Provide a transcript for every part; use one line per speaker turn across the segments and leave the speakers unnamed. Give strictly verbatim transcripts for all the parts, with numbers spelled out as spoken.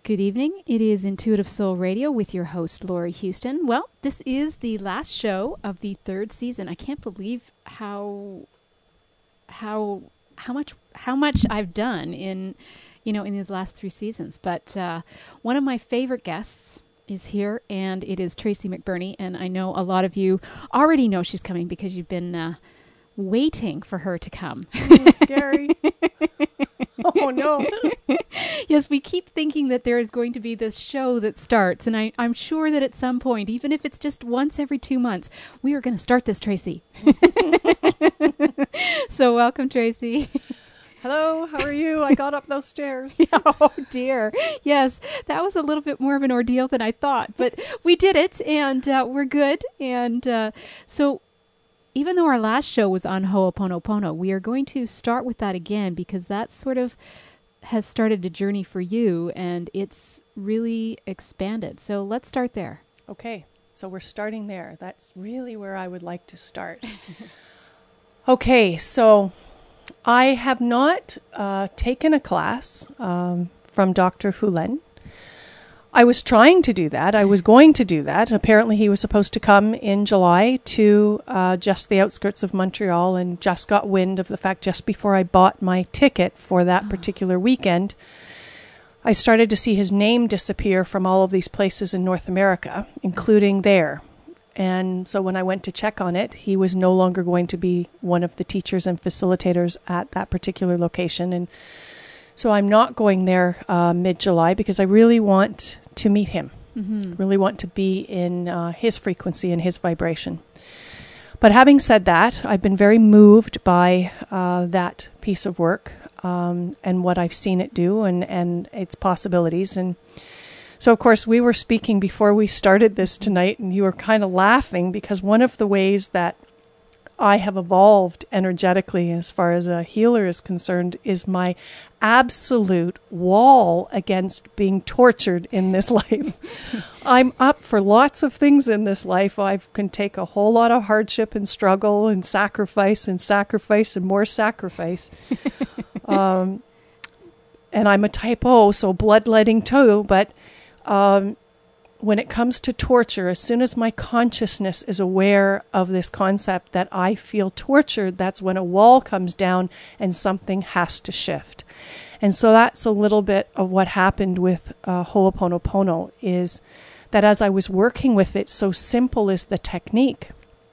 Good evening. It is Intuitive Soul Radio with your host, Lori Houston. Well, this is the last show of the third season. I can't believe how how how much how much I've done in you know in these last three seasons. But uh, one of my favorite guests is here, and it is Tracy McBurney. And I know a lot of you already know she's coming because you've been uh, waiting for her to come.
Oh, scary. Oh, no.
Yes, we keep thinking that there is going to be this show that starts, and I, I'm sure that at some point, even if it's just once every two months, we are going to start this, Tracy. So welcome, Tracy.
Hello, how are you? I got up those stairs.
Oh, dear. Yes, that was a little bit more of an ordeal than I thought, but we did it, and uh, we're good. And uh, so even though our last show was on Ho'oponopono, we are going to start with that again because that sort of has started a journey for you, and it's really expanded. So let's start there.
Okay, so we're starting there. That's really where I would like to start. Okay, so I have not uh, taken a class um, from Doctor Hulen. I was trying to do that. I was going to do that. Apparently he was supposed to come in July to uh, just the outskirts of Montreal, and just got wind of the fact just before I bought my ticket for that particular weekend, I started to see his name disappear from all of these places in North America, including there. And so when I went to check on it, he was no longer going to be one of the teachers and facilitators at that particular location. And so I'm not going there uh, mid-July because I really want to meet him, mm-hmm. really want to be in uh, his frequency and his vibration. But having said that, I've been very moved by uh, that piece of work um, and what I've seen it do and, and its possibilities. And so, of course, we were speaking before we started this tonight, and you were kind of laughing because one of the ways that I have evolved energetically as far as a healer is concerned is my absolute wall against being tortured in this life. I'm up for lots of things in this life. I can take a whole lot of hardship and struggle and sacrifice and sacrifice and more sacrifice. um, and I'm a type O, so bloodletting too, but um, when it comes to torture, as soon as my consciousness is aware of this concept that I feel tortured, that's when a wall comes down and something has to shift. And so that's a little bit of what happened with uh, Ho'oponopono, is that as I was working with it, so simple is the technique,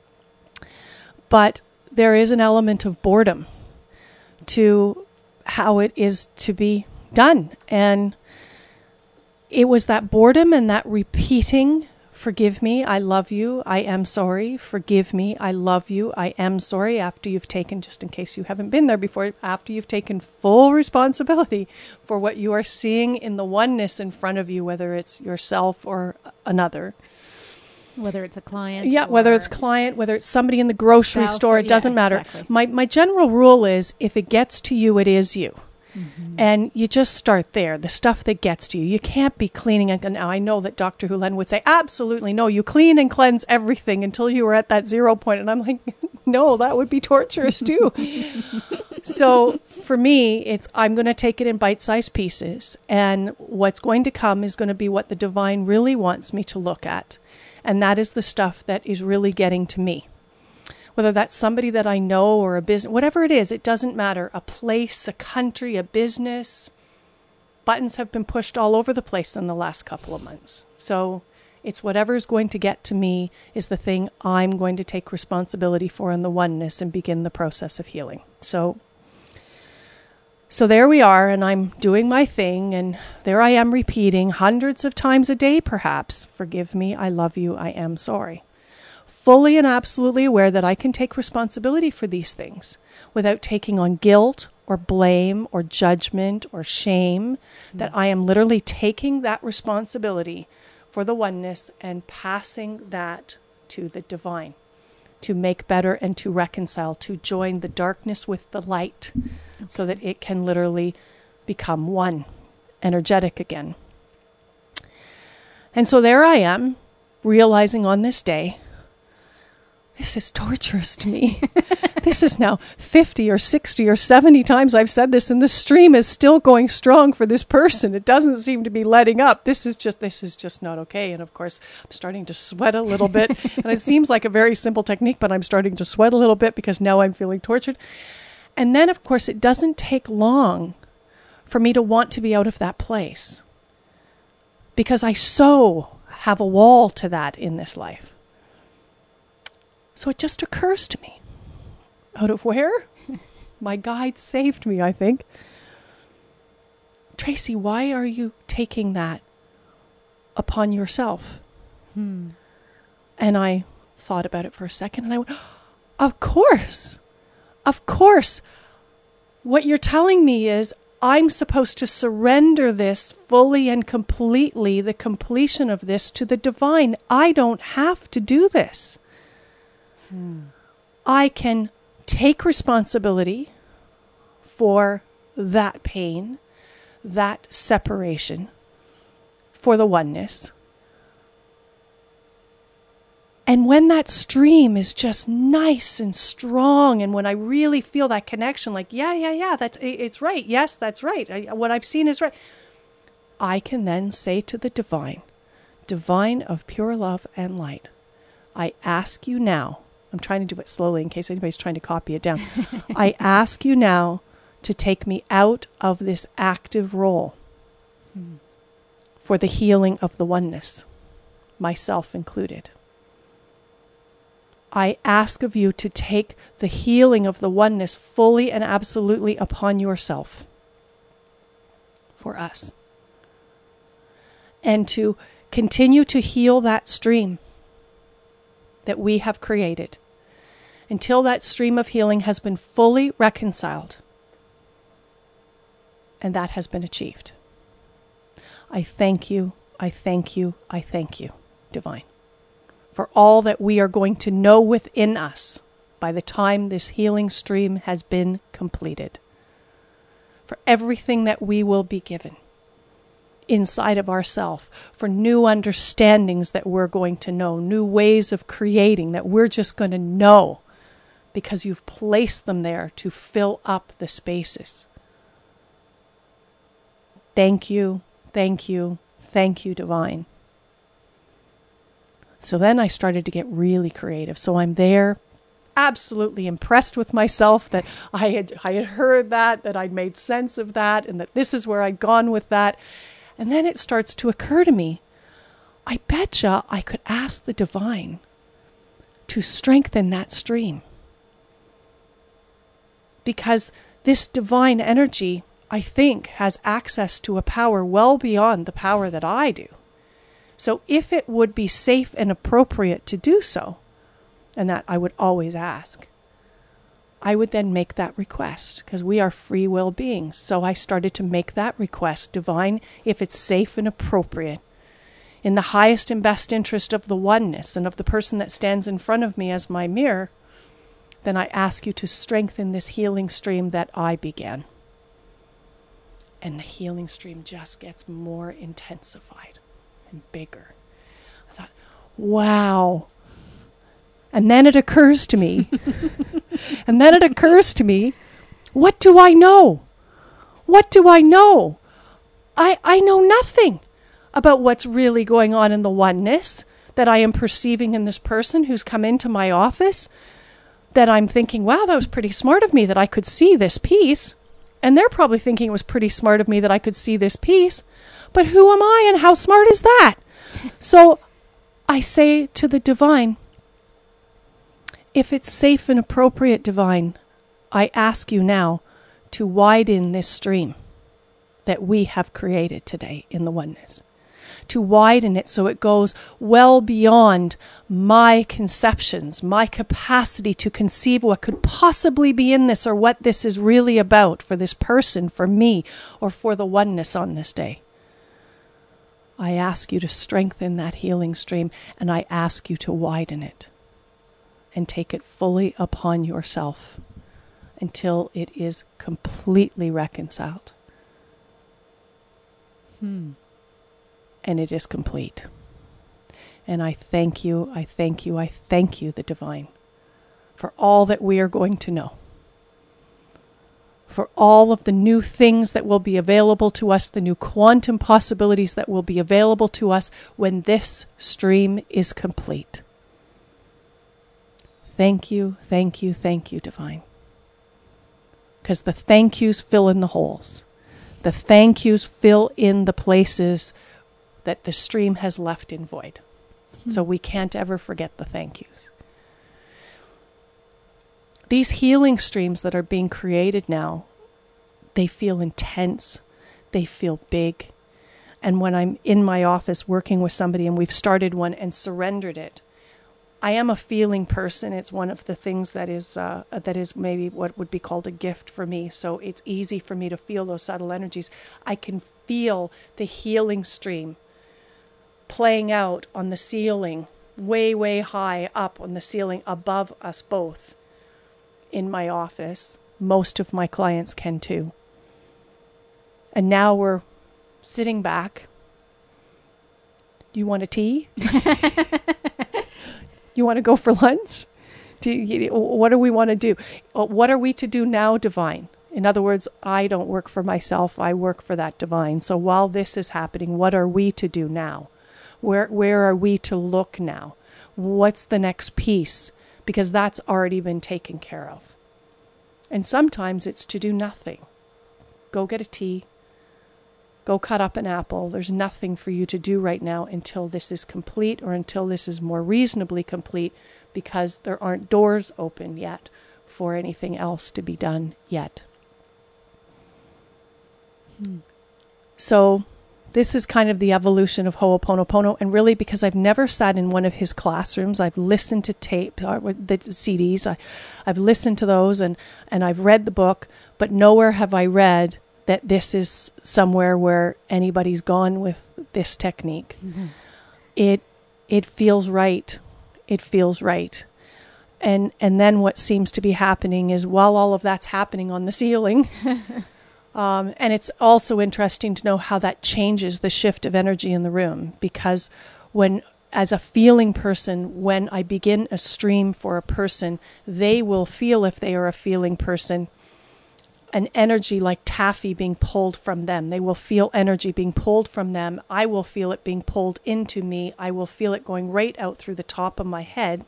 but there is an element of boredom to how it is to be done. And it was that boredom and that repeating, forgive me, I love you, I am sorry, forgive me, I love you, I am sorry, after you've taken, just in case you haven't been there before, after you've taken full responsibility for what you are seeing in the oneness in front of you, whether it's yourself or another.
Whether it's a client.
Yeah, whether it's client, whether it's somebody in the grocery
spouse,
store, it
yeah,
doesn't matter.
Exactly.
My my general rule is, if it gets to you, it is you.
Mm-hmm.
And you just start there, the stuff that gets to you. You can't be cleaning. And now I know that Doctor Hulen would say, absolutely no, you clean and cleanse everything until you are at that zero point. And I'm like, no, that would be torturous too. So for me, it's I'm going to take it in bite-sized pieces. And what's going to come is going to be what the divine really wants me to look at. And that is the stuff that is really getting to me. Whether that's somebody that I know or a business, whatever it is, it doesn't matter. A place, a country, a business. Buttons have been pushed all over the place in the last couple of months. So it's whatever is going to get to me is the thing I'm going to take responsibility for in the oneness and begin the process of healing. So, so there we are, and I'm doing my thing, and there I am repeating hundreds of times a day, perhaps. Forgive me, I love you, I am sorry. Fully and absolutely aware that I can take responsibility for these things without taking on guilt or blame or judgment or shame, mm-hmm. that I am literally taking that responsibility for the oneness and passing that to the divine to make better and to reconcile, to join the darkness with the light, okay. so that it can literally become one, energetic again. And so there I am, realizing on this day, this is torturous to me. This is now fifty or sixty or seventy times I've said this, and the stream is still going strong for this person. It doesn't seem to be letting up. This is just, this is just not okay. And of course, I'm starting to sweat a little bit. And it seems like a very simple technique, but I'm starting to sweat a little bit because now I'm feeling tortured. And then, of course, it doesn't take long for me to want to be out of that place, because I so have a wall to that in this life. So it just occurs to me. Out of where? My guide saved me, I think. Tracy, why are you taking that upon yourself?
Hmm.
And I thought about it for a second, and I went, of course, of course. What you're telling me is I'm supposed to surrender this fully and completely, the completion of this, to the divine. I don't have to do this. Hmm. I can take responsibility for that pain, that separation, for the oneness. And when that stream is just nice and strong, and when I really feel that connection, like, yeah, yeah, yeah, that's, it's right. Yes, that's right. I, what I've seen is right. I can then say to the divine, divine of pure love and light, I ask you now, I'm trying to do it slowly in case anybody's trying to copy it down. I ask you now to take me out of this active role hmm. for the healing of the oneness, myself included. I ask of you to take the healing of the oneness fully and absolutely upon yourself for us, and to continue to heal that stream that we have created until that stream of healing has been fully reconciled, and that has been achieved. I thank you, I thank you, I thank you, divine, for all that we are going to know within us by the time this healing stream has been completed, for everything that we will be given inside of ourselves, for new understandings that we're going to know, new ways of creating that we're just going to know because you've placed them there to fill up the spaces. Thank you, thank you, thank you, divine. So then I started to get really creative. So I'm there, absolutely impressed with myself that I had I had heard that, that I'd made sense of that, and that this is where I'd gone with that. And then it starts to occur to me, I betcha I could ask the divine to strengthen that stream. Because this divine energy, I think, has access to a power well beyond the power that I do. So if it would be safe and appropriate to do so, and that I would always ask, I would then make that request, because we are free will beings. So I started to make that request, divine, if it's safe and appropriate, in the highest and best interest of the oneness and of the person that stands in front of me as my mirror, then I ask you to strengthen this healing stream that I began. And the healing stream just gets more intensified and bigger. I thought, wow. And then it occurs to me, and then it occurs to me, what do I know? What do I know? I, I know nothing about what's really going on in the oneness that I am perceiving in this person who's come into my office, that I'm thinking, wow, that was pretty smart of me that I could see this piece. And they're probably thinking it was pretty smart of me that I could see this piece. But who am I and how smart is that? So I say to the divine, if it's safe and appropriate, divine, I ask you now to widen this stream that we have created today in the oneness. To widen it so it goes well beyond my conceptions, my capacity to conceive what could possibly be in this or what this is really about for this person, for me, or for the oneness on this day. I ask you to strengthen that healing stream, and I ask you to widen it and take it fully upon yourself until it is completely reconciled. Hmm. And it is complete. And I thank you, I thank you, I thank you, the divine, for all that we are going to know, for all of the new things that will be available to us, the new quantum possibilities that will be available to us when this stream is complete. Thank you, thank you, thank you, Divine. Because the thank yous fill in the holes. The thank yous fill in the places that the stream has left in void. Hmm. So we can't ever forget the thank yous. These healing streams that are being created now, they feel intense, they feel big. And when I'm in my office working with somebody and we've started one and surrendered it, I am a feeling person. It's one of the things that is uh, that is maybe what would be called a gift for me. So it's easy for me to feel those subtle energies. I can feel the healing stream playing out on the ceiling, way, way high up on the ceiling above us both in my office. Most of my clients can too. And now we're sitting back. Do you want a tea? You want to go for lunch? Do you, what do we want to do? What are we to do now, Divine? In other words, I don't work for myself. I work for that Divine. So while this is happening, what are we to do now? Where where are we to look now? What's the next piece? Because that's already been taken care of. And sometimes it's to do nothing. Go get a tea. Go cut up an apple. There's nothing for you to do right now until this is complete or until this is more reasonably complete, because there aren't doors open yet for anything else to be done yet. Hmm. So this is kind of the evolution of Ho'oponopono, and really because I've never sat in one of his classrooms, I've listened to tape, uh, the C Ds, I, I've listened to those and, and I've read the book, but nowhere have I read that this is somewhere where anybody's gone with this technique. Mm-hmm. It it feels right. It feels right. And and then what seems to be happening is while all of that's happening on the ceiling, um, and it's also interesting to know how that changes the shift of energy in the room, because when, as a feeling person, when I begin a stream for a person, they will feel, if they are a feeling person, an energy like taffy being pulled from them. They will feel energy being pulled from them. I will feel it being pulled into me. I will feel it going right out through the top of my head.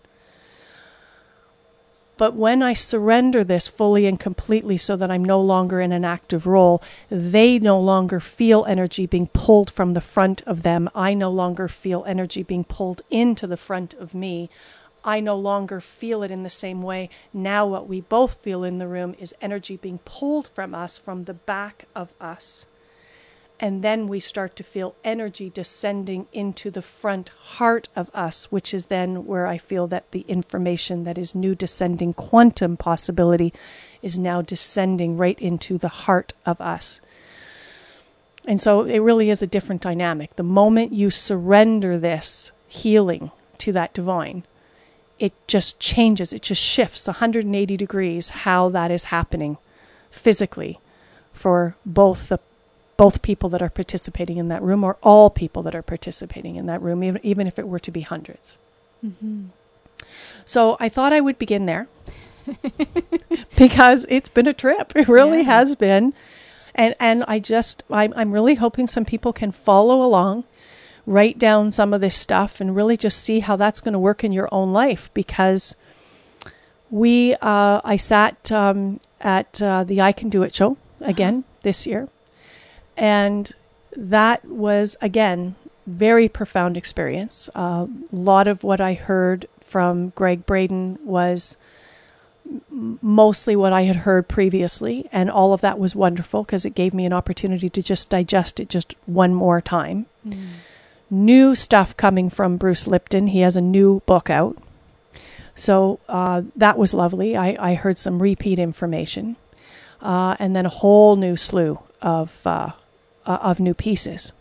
But when I surrender this fully and completely so that I'm no longer in an active role, they no longer feel energy being pulled from the front of them. I no longer feel energy being pulled into the front of me. I no longer feel it in the same way. Now what we both feel in the room is energy being pulled from us, from the back of us. And then we start to feel energy descending into the front heart of us, which is then where I feel that the information that is new descending quantum possibility is now descending right into the heart of us. And so it really is a different dynamic. The moment you surrender this healing to that Divine, it just changes, it just shifts one hundred eighty degrees how that is happening physically for both the both people that are participating in that room, or all people that are participating in that room, even, even if it were to be hundreds. Mm-hmm. So I thought I would begin there because it's been a trip. It really yeah. has been. And and I just, I'm, I'm really hoping some people can follow along, write down some of this stuff, and really just see how that's going to work in your own life. Because we, uh, I sat um, at uh, the I Can Do It show again uh-huh. this year, and that was again very profound experience. A uh, lot of what I heard from Gregg Braden was m- mostly what I had heard previously, and all of that was wonderful because it gave me an opportunity to just digest it just one more time. Mm. New stuff coming from Bruce Lipton. He has a new book out. So uh, that was lovely. I, I heard some repeat information. Uh, and then a whole new slew of, uh, uh, of new pieces.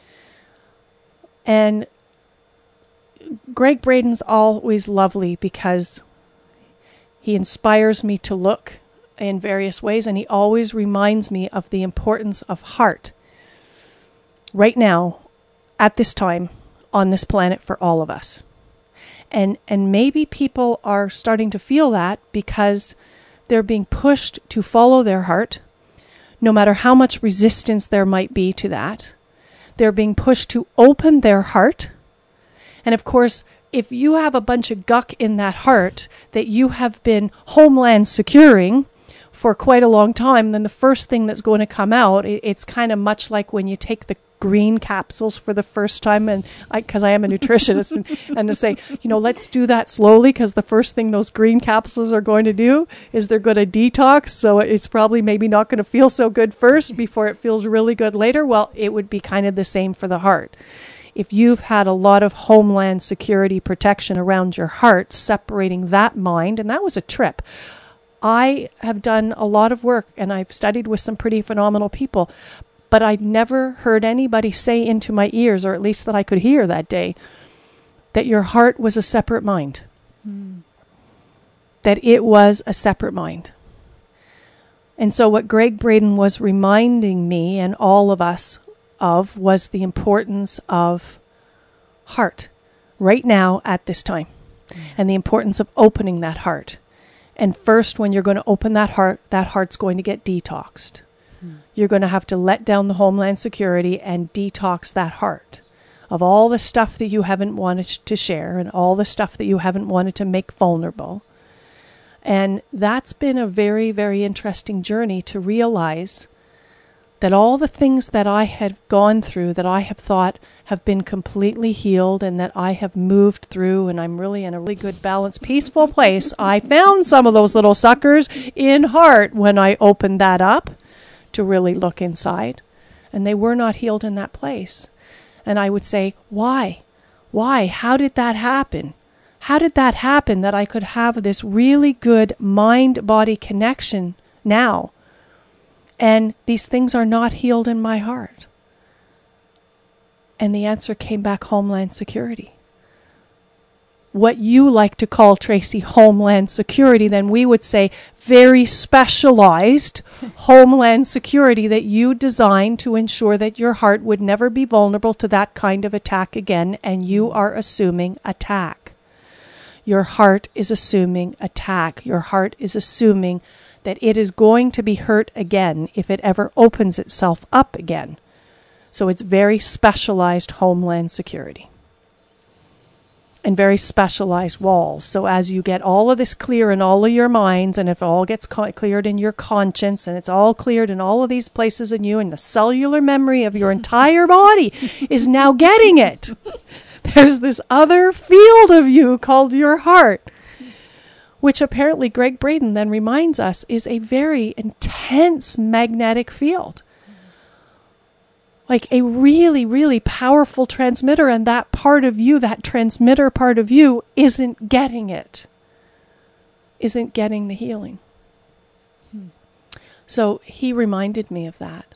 And Gregg Braden's always lovely because he inspires me to look in various ways, and he always reminds me of the importance of heart. Right now, at this time, on this planet for all of us. And, and maybe people are starting to feel that because they're being pushed to follow their heart, no matter how much resistance there might be to that. They're being pushed to open their heart. And of course, if you have a bunch of guck in that heart that you have been homeland securing for quite a long time, then the first thing that's going to come out, it, it's kind of much like when you take the green capsules for the first time, and I, because I am a nutritionist, and, and to say, you know, let's do that slowly, because the first thing those green capsules are going to do is they're going to detox, so it's probably maybe not going to feel so good first before it feels really good later. Well, it would be kind of the same for the heart. If you've had a lot of homeland security protection around your heart, separating that mind, and that was a trip. I have done a lot of work, and I've studied with some pretty phenomenal people, but I'd never heard anybody say into my ears, or at least that I could hear that day, that your heart was a separate mind. Mm. That it was a separate mind. And so what Gregg Braden was reminding me and all of us of was the importance of heart right now at this time. Mm. And the importance of opening that heart. And first, when you're going to open that heart, that heart's going to get detoxed. You're going to have to let down the homeland security and detox that heart of all the stuff that you haven't wanted to share and all the stuff that you haven't wanted to make vulnerable. And that's been a very, very interesting journey to realize that all the things that I had gone through, that I have thought have been completely healed and that I have moved through, and I'm really in a really good, balanced, peaceful place. I found some of those little suckers in heart when I opened that up to really look inside, and they were not healed in that place. And I would say, why? Why? How did that happen? How did that happen that I could have this really good mind-body connection now, and these things are not healed in my heart? And the answer came back: homeland security. What you like to call, Tracy, homeland security, then we would say very specialized homeland security that you designed to ensure that your heart would never be vulnerable to that kind of attack again, and you are assuming attack. Your heart is assuming attack. Your heart is assuming that it is going to be hurt again if it ever opens itself up again. So it's very specialized homeland security. And very specialized walls. So as you get all of this clear in all of your minds, and if it all gets co- cleared in your conscience, and it's all cleared in all of these places in you, and the cellular memory of your entire body is now getting it. There's this other field of you called your heart, which apparently Gregg Braden then reminds us is a very intense magnetic field. Like a really, really powerful transmitter, and that part of you, that transmitter part of you, isn't getting it. Isn't getting the healing. Hmm. So he reminded me of that.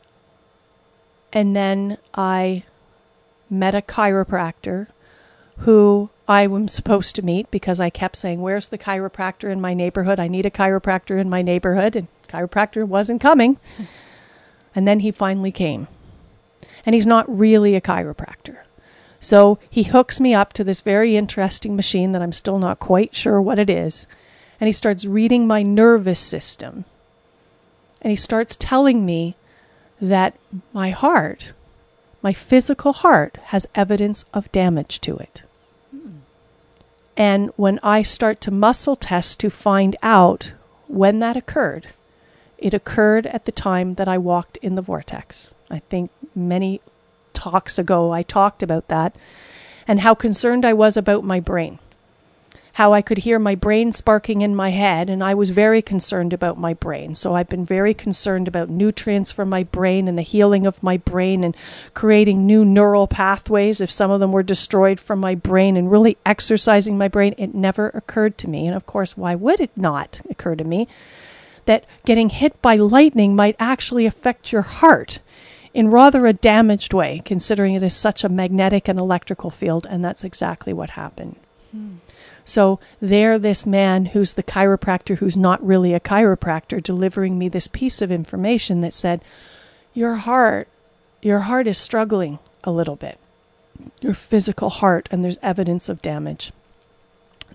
And then I met a chiropractor who I was supposed to meet because I kept saying, where's the chiropractor in my neighborhood? I need a chiropractor in my neighborhood. And chiropractor wasn't coming. And then he finally came. And he's not really a chiropractor. So he hooks me up to this very interesting machine that I'm still not quite sure what it is. And he starts reading my nervous system. And he starts telling me that my heart, my physical heart, has evidence of damage to it. Mm. And when I start to muscle test to find out when that occurred, it occurred at the time that I walked in the vortex. I think many talks ago I talked about that, and how concerned I was about my brain. How I could hear my brain sparking in my head, and I was very concerned about my brain. So I've been very concerned about nutrients for my brain and the healing of my brain and creating new neural pathways if some of them were destroyed from my brain, and really exercising my brain. It never occurred to me, and of course, why would it not occur to me, that getting hit by lightning might actually affect your heart in rather a damaged way, considering it is such a magnetic and electrical field, and that's exactly what happened. Hmm. So there, this man who's the chiropractor, who's not really a chiropractor, delivering me this piece of information that said, your heart, your heart is struggling a little bit. Your physical heart, and there's evidence of damage.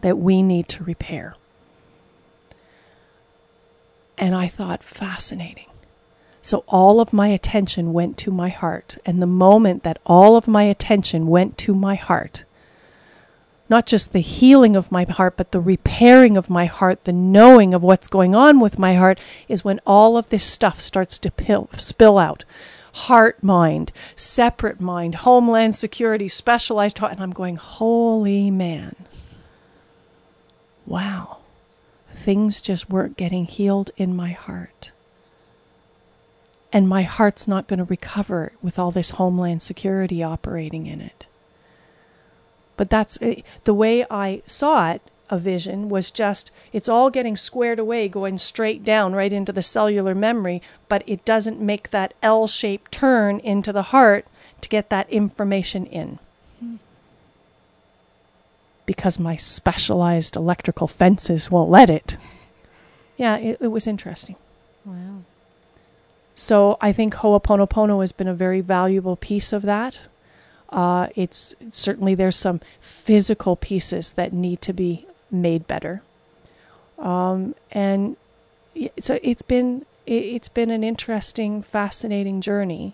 that we need to repair. And I thought, fascinating. So all of my attention went to my heart. And the moment that all of my attention went to my heart, not just the healing of my heart, but the repairing of my heart, the knowing of what's going on with my heart, is when all of this stuff starts to pill, spill out. Heart mind, separate mind, homeland security, specialized heart. And I'm going, holy man. Wow. Things just weren't getting healed in my heart. And my heart's not going to recover with all this homeland security operating in it. But that's the way I saw it. A vision was just, it's all getting squared away, going straight down right into the cellular memory, but it doesn't make that L-shaped turn into the heart to get that information in. Hmm. Because my specialized electrical fences won't let it. Yeah, it, it was interesting.
Wow.
So I think Ho'oponopono has been a very valuable piece of that. Uh, it's certainly there's some physical pieces that need to be made better, um, and so it's been it's been an interesting, fascinating journey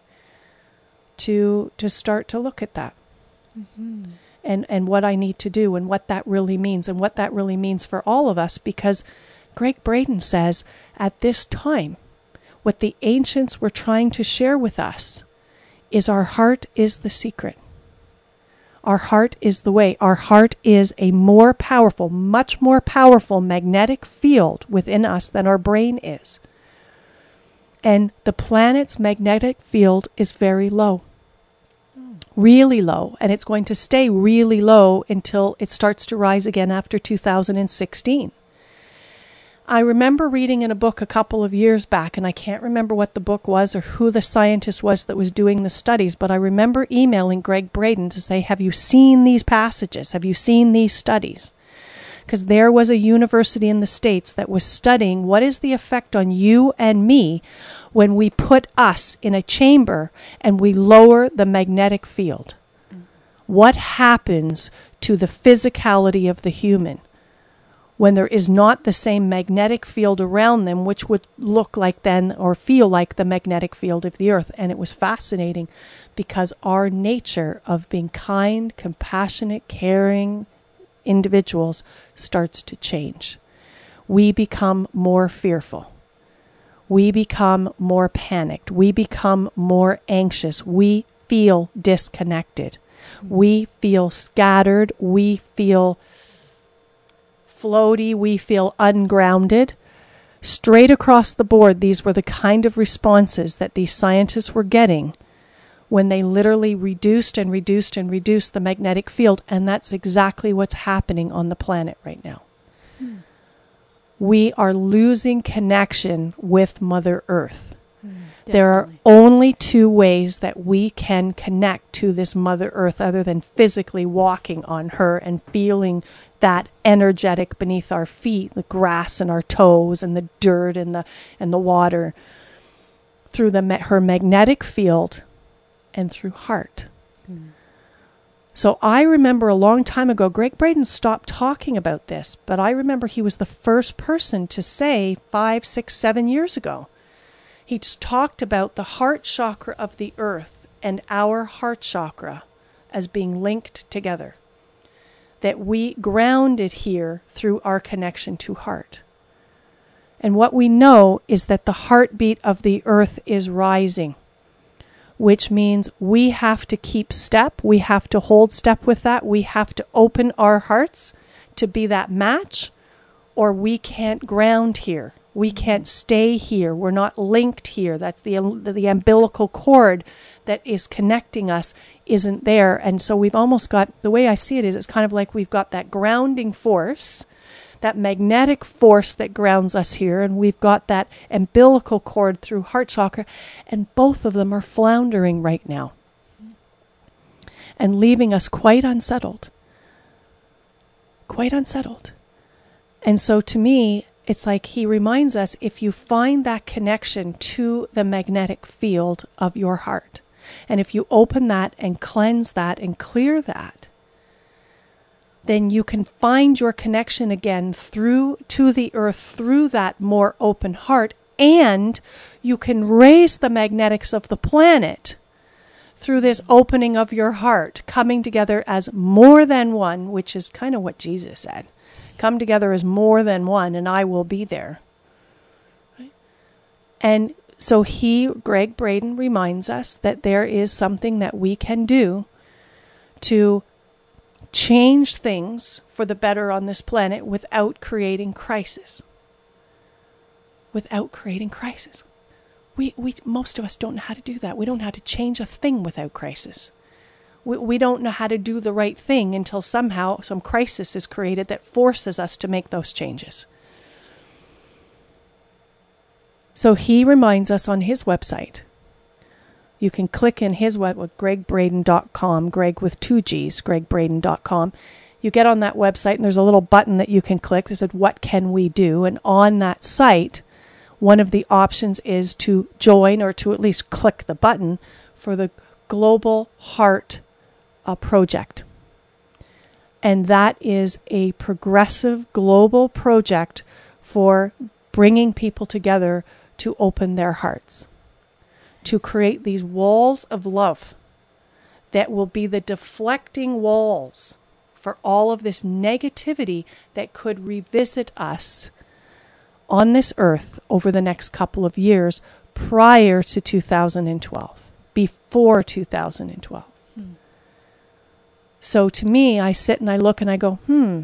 to to start to look at that, mm-hmm. and and what I need to do and what that really means and what that really means for all of us. Because Gregg Braden says at this time, what the ancients were trying to share with us is our heart is the secret. Our heart is the way. Our heart is a more powerful, much more powerful magnetic field within us than our brain is. And the planet's magnetic field is very low. Mm. Really low. And it's going to stay really low until it starts to rise again after two thousand sixteen. I remember reading in a book a couple of years back, and I can't remember what the book was or who the scientist was that was doing the studies, but I remember emailing Gregg Braden to say, have you seen these passages? Have you seen these studies? Because there was a university in the States that was studying what is the effect on you and me when we put us in a chamber and we lower the magnetic field. Mm. What happens to the physicality of the human when there is not the same magnetic field around them, which would look like then or feel like the magnetic field of the earth? And it was fascinating because our nature of being kind, compassionate, caring individuals starts to change. We become more fearful. We become more panicked. We become more anxious. We feel disconnected. We feel scattered. We feel floaty, we feel ungrounded. Straight across the board, these were the kind of responses that these scientists were getting when they literally reduced and reduced and reduced the magnetic field, and that's exactly what's happening on the planet right now. Hmm. We are losing connection with Mother Earth. Hmm, there are only two ways that we can connect to this Mother Earth other than physically walking on her and feeling that energetic beneath our feet, the grass and our toes and the dirt and the and the water, through the her magnetic field and through heart. Mm. So I remember a long time ago, Gregg Braden stopped talking about this, but I remember he was the first person to say five, six, seven years ago. He just talked about the heart chakra of the earth and our heart chakra as being linked together. That we grounded here through our connection to heart. And what we know is that the heartbeat of the earth is rising, which means we have to keep step, we have to hold step with that, we have to open our hearts to be that match, or we can't ground here. We can't stay here. We're not linked here. That's the, the umbilical cord that is connecting us isn't there. And so we've almost got, the way I see it is, it's kind of like we've got that grounding force, that magnetic force that grounds us here, and we've got that umbilical cord through heart chakra, and both of them are floundering right now and leaving us quite unsettled. Quite unsettled. And so to me, it's like he reminds us, if you find that connection to the magnetic field of your heart, and if you open that and cleanse that and clear that, then you can find your connection again through to the earth through that more open heart, and you can raise the magnetics of the planet through this opening of your heart, coming together as more than one, which is kind of what Jesus said. Come together as more than one, and I will be there. Right? And so he, Gregg Braden, reminds us that there is something that we can do to change things for the better on this planet without creating crisis. Without creating crisis. We, we, most of us don't know how to do that. We don't know how to change a thing without crisis. We, we don't know how to do the right thing until somehow some crisis is created that forces us to make those changes. So he reminds us on his website. You can click in his web, greg braden dot com, Greg with two G's, greg braden dot com. You get on that website and there's a little button that you can click that says, what can we do? And on that site, one of the options is to join, or to at least click the button for the Global Heart uh, Project. And that is a progressive global project for bringing people together to open their hearts, to create these walls of love that will be the deflecting walls for all of this negativity that could revisit us on this earth over the next couple of years prior to two thousand twelve, before two thousand twelve. Hmm. So to me, I sit and I look and I go, hmm,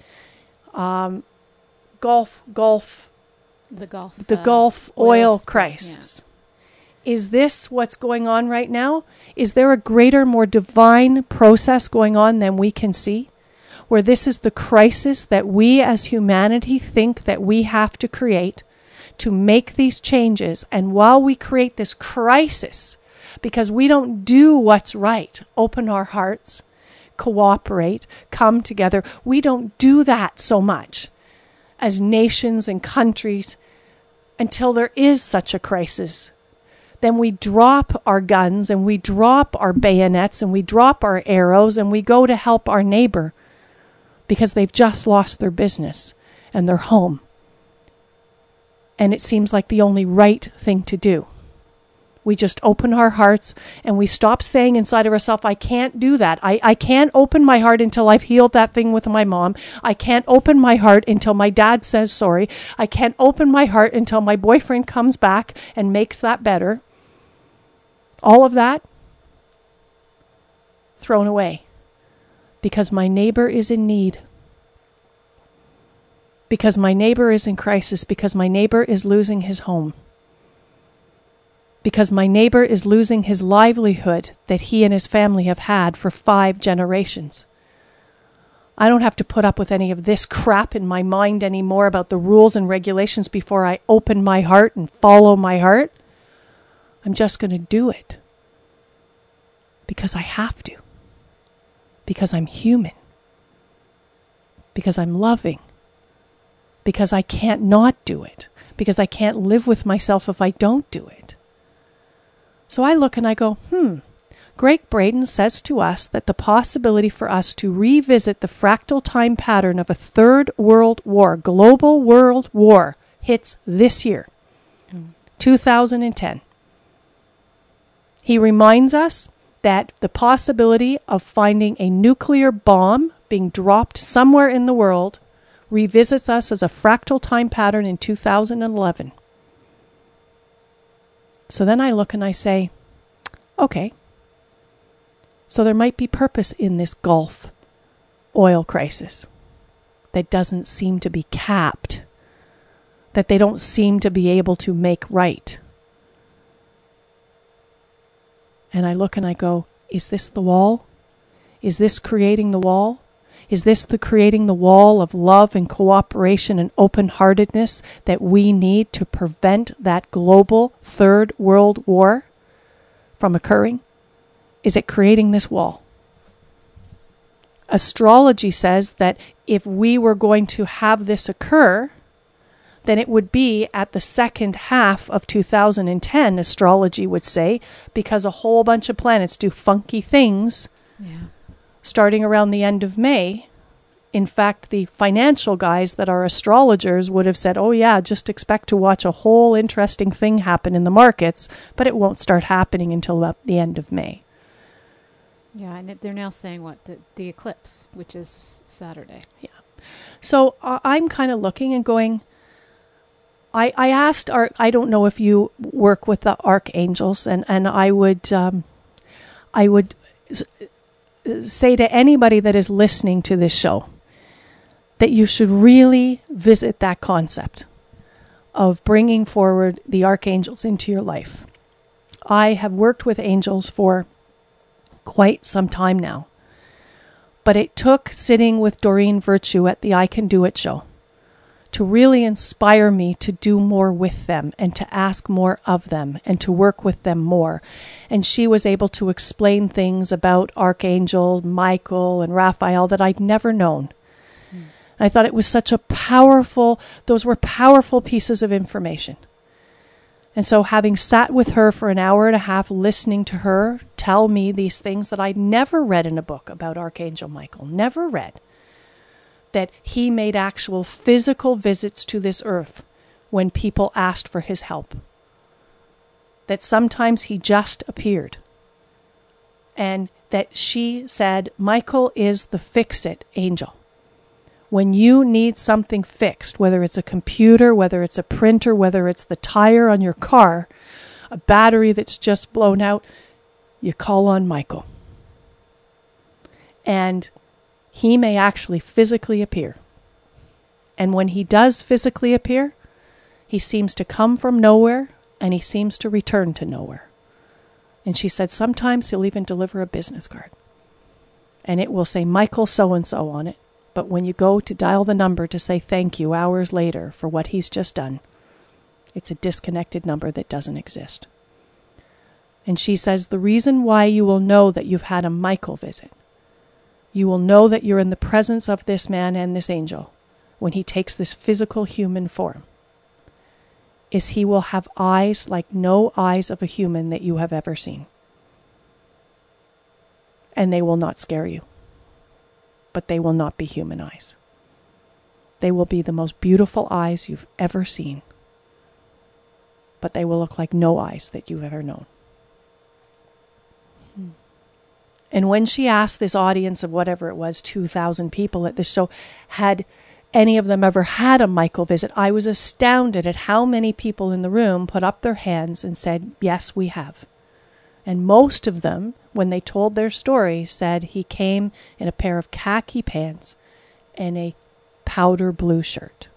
um, Gulf, Gulf,
the Gulf,
the
uh,
Gulf oil,
oil
crisis. Yeah. Is this what's going on right now? Is there a greater, more divine process going on than we can see? Where this is the crisis that we as humanity think that we have to create to make these changes. And while we create this crisis, because we don't do what's right, open our hearts, cooperate, come together, we don't do that so much as nations and countries until there is such a crisis. Then we drop our guns and we drop our bayonets and we drop our arrows and we go to help our neighbor because they've just lost their business and their home. And it seems like the only right thing to do. We just open our hearts and we stop saying inside of ourselves, I can't do that. I, I can't open my heart until I've healed that thing with my mom. I can't open my heart until my dad says sorry. I can't open my heart until my boyfriend comes back and makes that better. All of that thrown away because my neighbor is in need. Because my neighbor is in crisis. Because my neighbor is losing his home. Because my neighbor is losing his livelihood that he and his family have had for five generations. I don't have to put up with any of this crap in my mind anymore about the rules and regulations before I open my heart and follow my heart. I'm just going to do it. Because I have to. Because I'm human. Because I'm loving. Because I can't not do it. Because I can't live with myself if I don't do it. So I look and I go, hmm, Gregg Braden says to us that the possibility for us to revisit the fractal time pattern of a third world war, global world war, hits this year, mm. two thousand ten. He reminds us that the possibility of finding a nuclear bomb being dropped somewhere in the world revisits us as a fractal time pattern in two thousand eleven. So then I look and I say, okay, so there might be purpose in this Gulf oil crisis that doesn't seem to be capped, that they don't seem to be able to make right. And I look and I go, is this the wall? Is this creating the wall? Is this the creating the wall of love and cooperation and open-heartedness that we need to prevent that global third world war from occurring? Is it creating this wall? Astrology says that if we were going to have this occur, then it would be at the second half of two thousand ten, astrology would say, because a whole bunch of planets do funky things.
Yeah.
Starting around the end of May In fact, the financial guys that are astrologers would have said, oh yeah, just expect to watch a whole interesting thing happen in the markets, but it won't start happening until about the end of May.
Yeah, and it, they're now saying what? The, the eclipse, which is Saturday.
Yeah. So uh, I'm kind of looking and going, I, I asked, our, I don't know if you work with the archangels, and, and I would, um, I would say to anybody that is listening to this show that you should really visit that concept of bringing forward the archangels into your life. I have worked with angels for quite some time now, but it took sitting with Doreen Virtue at the I Can Do It show to really inspire me to do more with them and to ask more of them and to work with them more. And she was able to explain things about Archangel Michael and Raphael that I'd never known. Mm. I thought it was such a powerful, those were powerful pieces of information. And so having sat with her for an hour and a half, listening to her tell me these things that I'd never read in a book about Archangel Michael, never read, that he made actual physical visits to this earth when people asked for his help. That sometimes he just appeared. And that she said, Michael is the fix-it angel. When you need something fixed, whether it's a computer, whether it's a printer, whether it's the tire on your car, a battery that's just blown out, you call on Michael. And he may actually physically appear. And when he does physically appear, he seems to come from nowhere and he seems to return to nowhere. And she said sometimes he'll even deliver a business card. And it will say Michael so-and-so on it. But when you go to dial the number to say thank you hours later for what he's just done, it's a disconnected number that doesn't exist. And she says the reason why you will know that you've had a Michael visit, you will know that you're in the presence of this man and this angel when he takes this physical human form, is he will have eyes like no eyes of a human that you have ever seen. And they will not scare you, but they will not be human eyes. They will be the most beautiful eyes you've ever seen, but they will look like no eyes that you've ever known. Hmm. And when she asked this audience of whatever it was, two thousand people at this show, had any of them ever had a Michael visit, I was astounded at how many people in the room put up their hands and said, yes, we have. And most of them, when they told their story, said he came in a pair of khaki pants and a powder blue shirt.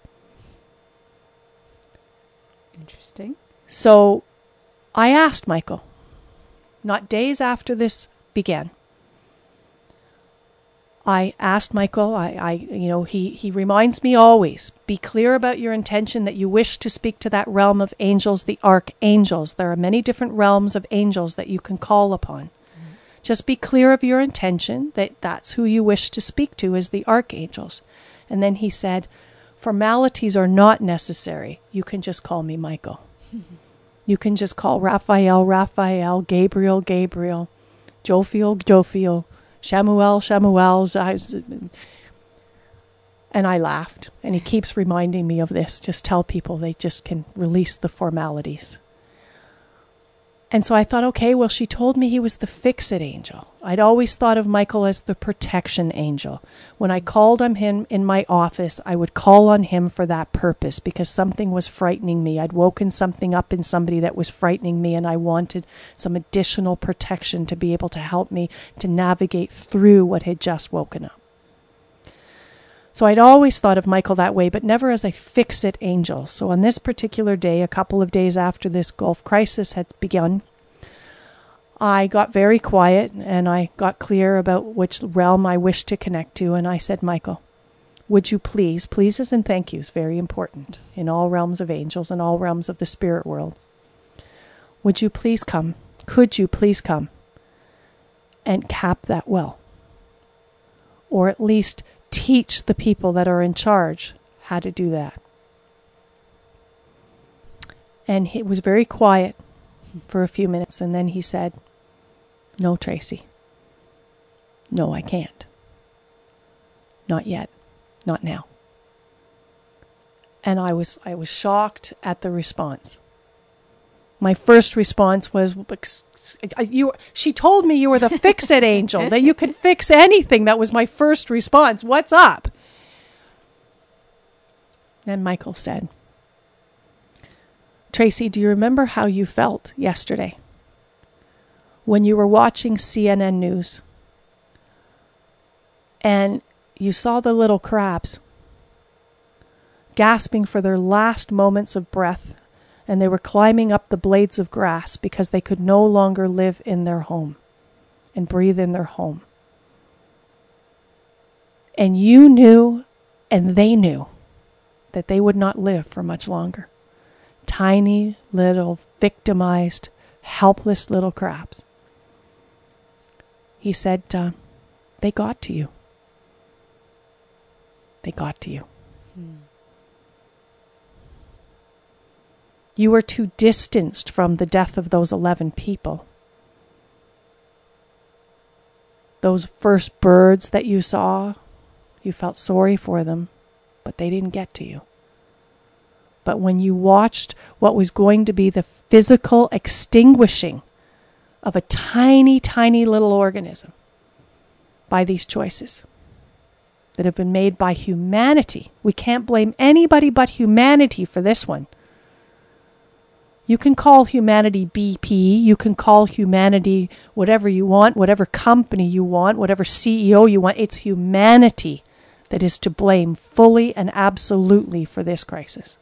Interesting.
So I asked Michael, not days after this began, I asked Michael, I, I, you know, he, he reminds me always, be clear about your intention that you wish to speak to that realm of angels, the archangels. There are many different realms of angels that you can call upon. Mm-hmm. Just be clear of your intention that that's who you wish to speak to is the archangels. And then he said, formalities are not necessary. You can just call me Michael. Mm-hmm. You can just call Raphael, Raphael, Gabriel, Gabriel, Jophiel, Jophiel, Shamuel, Shamuel. And I laughed. And he keeps reminding me of this. Just tell people they just can release the formalities. And so I thought, okay, well, she told me he was the fix-it angel. I'd always thought of Michael as the protection angel. When I called on him in my office, I would call on him for that purpose because something was frightening me. I'd woken something up in somebody that was frightening me, and I wanted some additional protection to be able to help me to navigate through what had just woken up. So I'd always thought of Michael that way, but never as a fix-it angel. So on this particular day, a couple of days after this Gulf crisis had begun, I got very quiet and I got clear about which realm I wished to connect to. And I said, Michael, would you please, pleases and thank yous, very important in all realms of angels and all realms of the spirit world. Would you please come? Could you please come and cap that well? Or at least teach the people that are in charge how to do that. And he was very quiet for a few minutes, and then he said, no, Tracy. No, I can't. Not yet. Not now. And I was I was shocked at the response. My first response was, "You." She told me you were the fix-it angel, that you could fix anything. That was my first response. What's up? Then Michael said, "Tracy, do you remember how you felt yesterday when you were watching C N N News and you saw the little crabs gasping for their last moments of breath, and they were climbing up the blades of grass because they could no longer live in their home and breathe in their home. And you knew, and they knew, that they would not live for much longer. Tiny, little, victimized, helpless little crabs." He said, uh, they got to you. They got to you. Hmm. You were too distanced from the death of those eleven people. Those first birds that you saw, you felt sorry for them, but they didn't get to you. But when you watched what was going to be the physical extinguishing of a tiny, tiny little organism by these choices that have been made by humanity, we can't blame anybody but humanity for this one. You can call humanity B P, you can call humanity whatever you want, whatever company you want, whatever C E O you want. It's humanity that is to blame fully and absolutely for this crisis.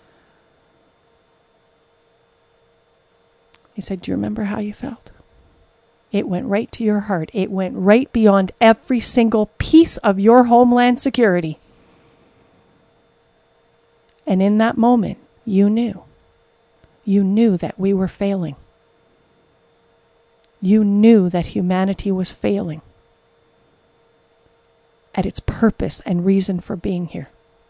He said, "Do you remember how you felt?" It went right to your heart. It went right beyond every single piece of your homeland security. And in that moment, you knew. You knew that we were failing. You knew that humanity was failing at its purpose and reason for being here.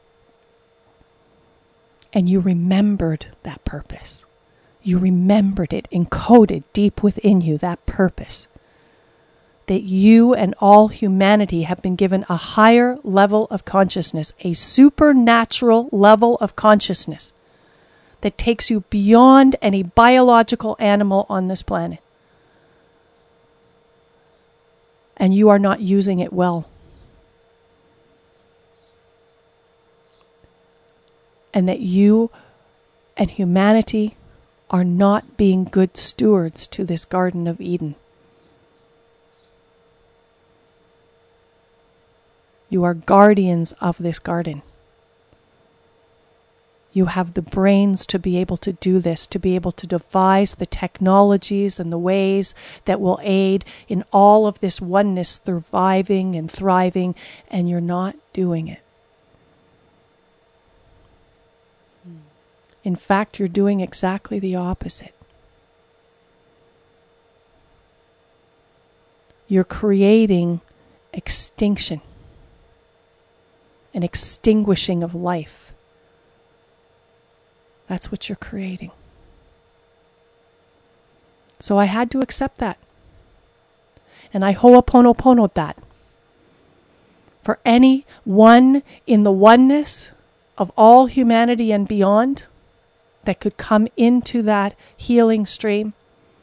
And you remembered that purpose. You remembered it, encoded deep within you, that purpose. That you and all humanity have been given a higher level of consciousness, a supernatural level of consciousness that takes you beyond any biological animal on this planet. And you are not using it well. And that you and humanity are not being good stewards to this Garden of Eden. You are guardians of this garden. You have the brains to be able to do this, to be able to devise the technologies and the ways that will aid in all of this oneness surviving and thriving, and you're not doing it. In fact, you're doing exactly the opposite. You're creating extinction, an extinguishing of life. That's what you're creating. So I had to accept that. And I ho'oponopono'd that. For anyone in the oneness of all humanity and beyond that could come into that healing stream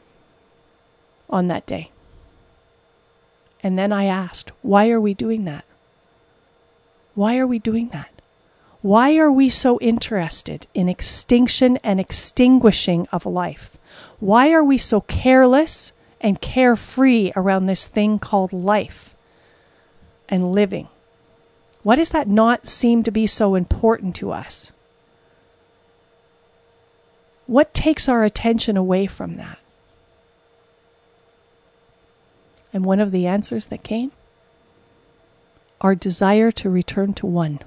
on that day. And then I asked, why are we doing that? Why are we doing that? Why are we so interested in extinction and extinguishing of life? Why are we so careless and carefree around this thing called life and living? Why does that not seem to be so important to us? What takes our attention away from that? And one of the answers that came, our desire to return to one.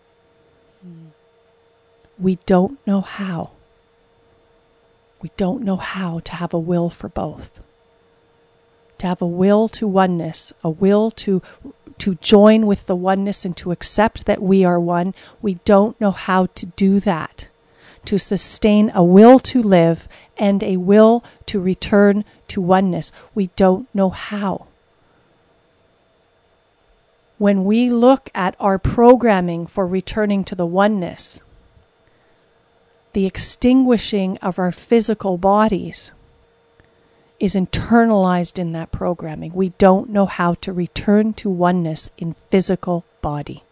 We don't know how. We don't know how to have a will for both. To have a will to oneness, a will to to join with the oneness and to accept that we are one. We don't know how to do that. To sustain a will to live and a will to return to oneness. We don't know how. when we look at our programming for returning to the oneness, the extinguishing of our physical bodies is internalized in that programming. We don't know how to return to oneness in physical body.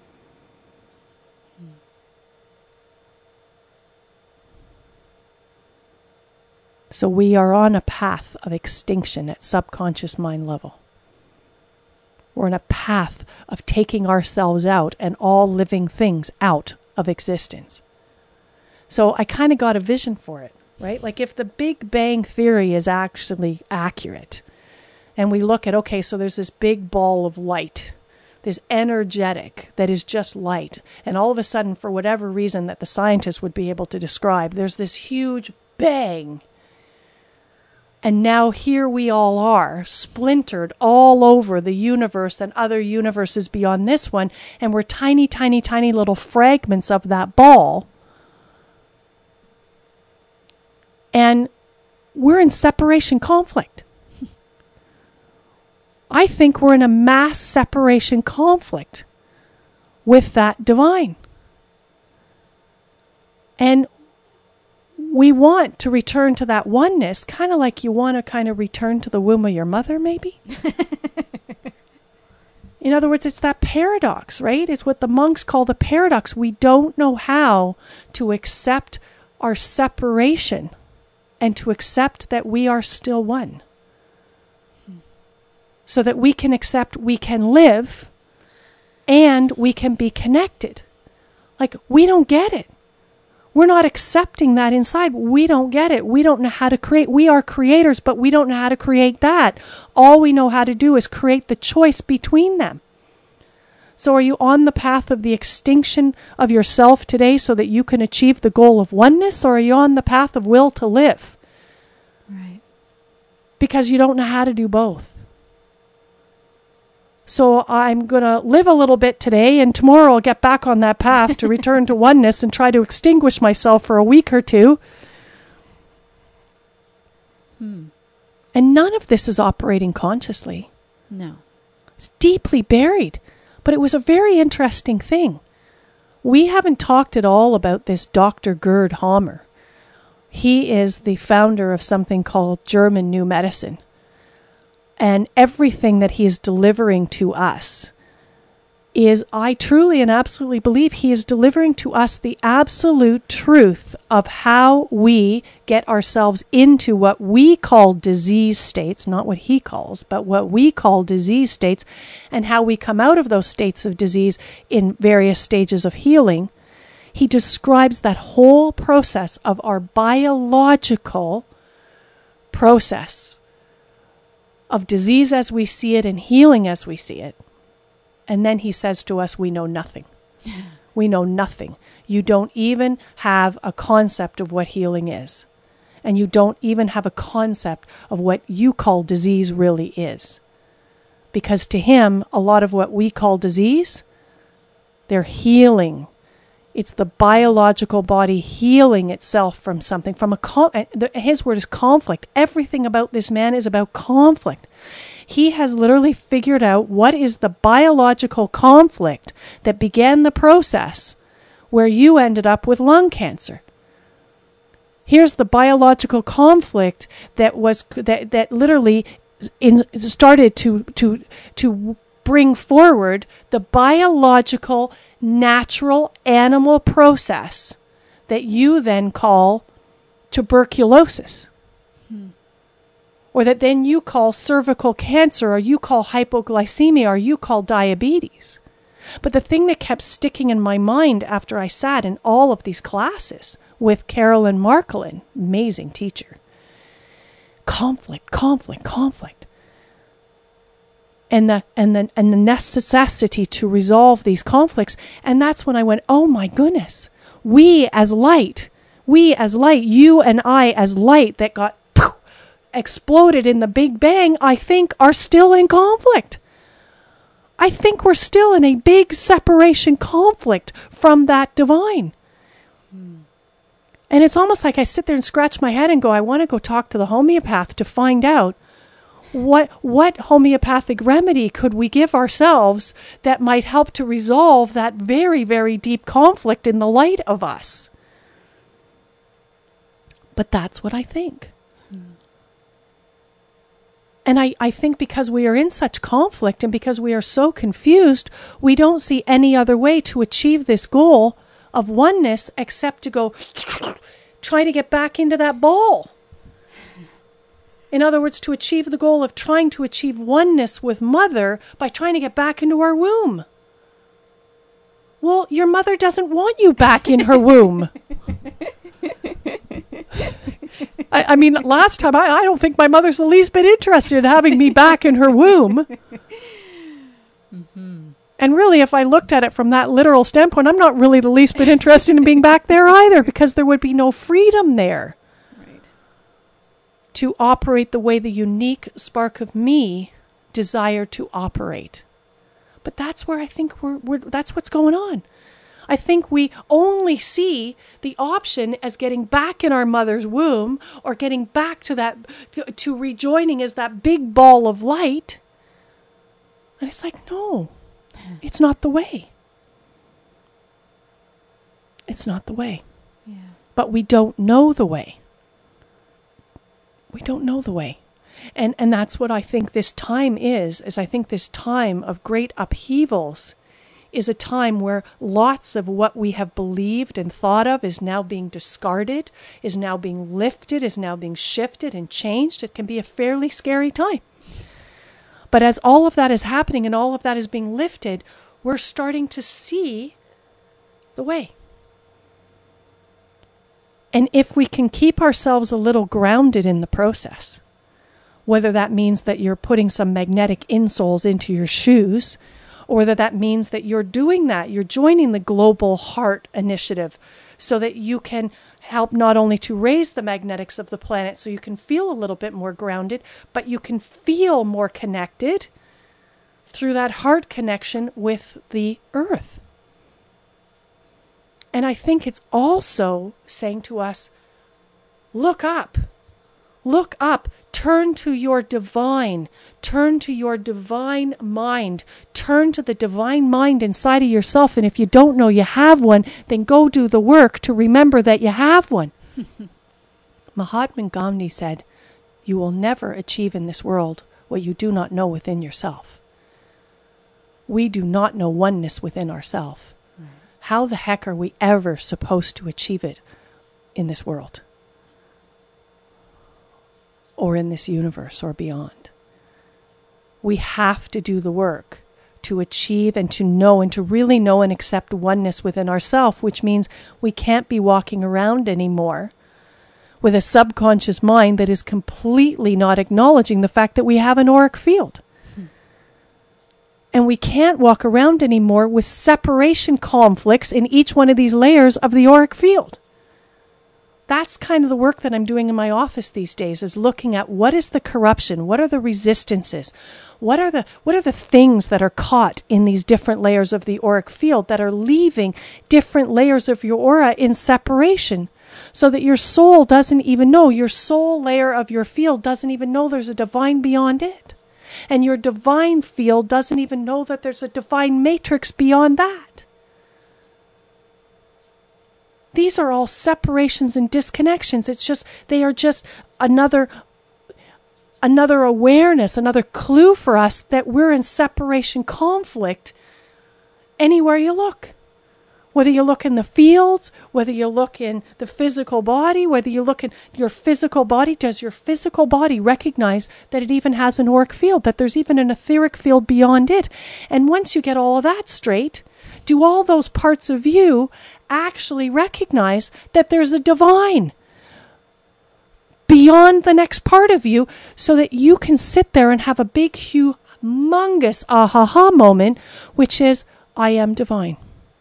So we are on a path of extinction at subconscious mind level. We're on a path of taking ourselves out and all living things out of existence. So I kind of got a vision for it, right? Like if the Big Bang Theory is actually accurate, and we look at, okay, so there's this big ball of light, this energetic that is just light, and all of a sudden, for whatever reason that the scientists would be able to describe, there's this huge bang. And now here we all are, splintered all over the universe and other universes beyond this one, and we're tiny, tiny, tiny little fragments of that ball. And we're in separation conflict. I think we're in a mass separation conflict with that divine. And we want to return to that oneness, kind of like you want to kind of return to the womb of your mother, maybe. In other words, it's that paradox, right? It's what the monks call the paradox. We don't know how to accept our separation and to accept that we are still one. So that we can accept we can live and we can be connected. Like, we don't get it. We're not accepting that inside. We don't get it. We don't know how to create. We are creators, but we don't know how to create that. All we know how to do is create the choice between them. So are you on the path of the extinction of yourself today so that you can achieve the goal of oneness, or are you on the path of will to live?
Right.
Because you don't know how to do both. So I'm going to live a little bit today, and tomorrow I'll get back on that path to return to oneness and try to extinguish myself for a week or two.
Hmm.
And none of this is operating consciously.
No.
It's deeply buried. But it was a very interesting thing. We haven't talked at all about this Doctor Gerd Hammer. He is the founder of something called German New Medicine. And everything that he is delivering to us is, I truly and absolutely believe he is delivering to us the absolute truth of how we get ourselves into what we call disease states, not what he calls, but what we call disease states, and how we come out of those states of disease in various stages of healing. He describes that whole process of our biological process of disease as we see it and healing as we see it. And then he says to us, we know nothing. We know nothing. You don't even have a concept of what healing is. And you don't even have a concept of what you call disease really is. Because to him, a lot of what we call disease, they're healing. It's the biological body healing itself from something, from a con- his word is conflict. Everything about this man is about conflict. He has literally figured out what is the biological conflict that began the process where you ended up with lung cancer. Here's the biological conflict that was that that literally in, started to to to bring forward the biological natural animal process that you then call tuberculosis. Hmm. Or that then you call cervical cancer, or you call hypoglycemia, or you call diabetes. But the thing that kept sticking in my mind after I sat in all of these classes with Carolyn Marcolin, amazing teacher, conflict, conflict, conflict. And the and the and the necessity to resolve these conflicts. And that's when I went, oh my goodness, we as light, we as light, you and I as light that got poof, exploded in the Big Bang, I think are still in conflict. I think we're still in a big separation conflict from that divine. Hmm. And it's almost like I sit there and scratch my head and go, I want to go talk to the homeopath to find out what what homeopathic remedy could we give ourselves that might help to resolve that very, very deep conflict in the light of us? But that's what I think. And I, I think because we are in such conflict and because we are so confused, we don't see any other way to achieve this goal of oneness except to go try to get back into that ball. In other words, to achieve the goal of trying to achieve oneness with Mother by trying to get back into our womb. Well, your mother doesn't want you back in her womb. I, I mean, last time, I, I don't think my mother's the least bit interested in having me back in her womb. Mm-hmm. And really, if I looked at it from that literal standpoint, I'm not really the least bit interested in being back there either, because there would be no freedom there right. to operate the way the unique spark of me desired to operate. But that's where I think we're, we're that's what's going on. I think we only see the option as getting back in our mother's womb or getting back to that, to rejoining as that big ball of light. And it's like, no, it's not the way. It's not the way. Yeah. But we don't know the way. We don't know the way. And and that's what I think this time is, is I think this time of great upheavals is a time where lots of what we have believed and thought of is now being discarded, is now being lifted, is now being shifted and changed. It can be a fairly scary time. But as all of that is happening and all of that is being lifted, we're starting to see the way. And if we can keep ourselves a little grounded in the process, whether that means that you're putting some magnetic insoles into your shoes, or that that means that you're doing that, you're joining the Global Heart Initiative so that you can help not only to raise the magnetics of the planet so you can feel a little bit more grounded, but you can feel more connected through that heart connection with the earth. And I think it's also saying to us, look up, look up. Turn to your divine, turn to your divine mind, turn to the divine mind inside of yourself. And if you don't know you have one, then go do the work to remember that you have one. Mahatma Gandhi said, you will never achieve in this world what you do not know within yourself. We do not know oneness within ourselves. Right. How the heck are we ever supposed to achieve it in this world? Or in this universe or beyond? We have to do the work to achieve and to know and to really know and accept oneness within ourselves, which means we can't be walking around anymore with a subconscious mind that is completely not acknowledging the fact that we have an auric field. Hmm. And we can't walk around anymore with separation conflicts in each one of these layers of the auric field. That's kind of the work that I'm doing in my office these days, is looking at what is the corruption, what are the resistances, what are the what are the things that are caught in these different layers of the auric field that are leaving different layers of your aura in separation, so that your soul doesn't even know, your soul layer of your field doesn't even know there's a divine beyond it. And your divine field doesn't even know that there's a divine matrix beyond that. These are all separations and disconnections. It's just, they are just another, another awareness, another clue for us that we're in separation conflict anywhere you look. Whether you look in the fields, whether you look in the physical body, whether you look in your physical body, does your physical body recognize that it even has an auric field, that there's even an etheric field beyond it? And once you get all of that straight, do all those parts of you actually recognize that there's a divine beyond the next part of you, so that you can sit there and have a big, humongous aha moment, which is, I am divine.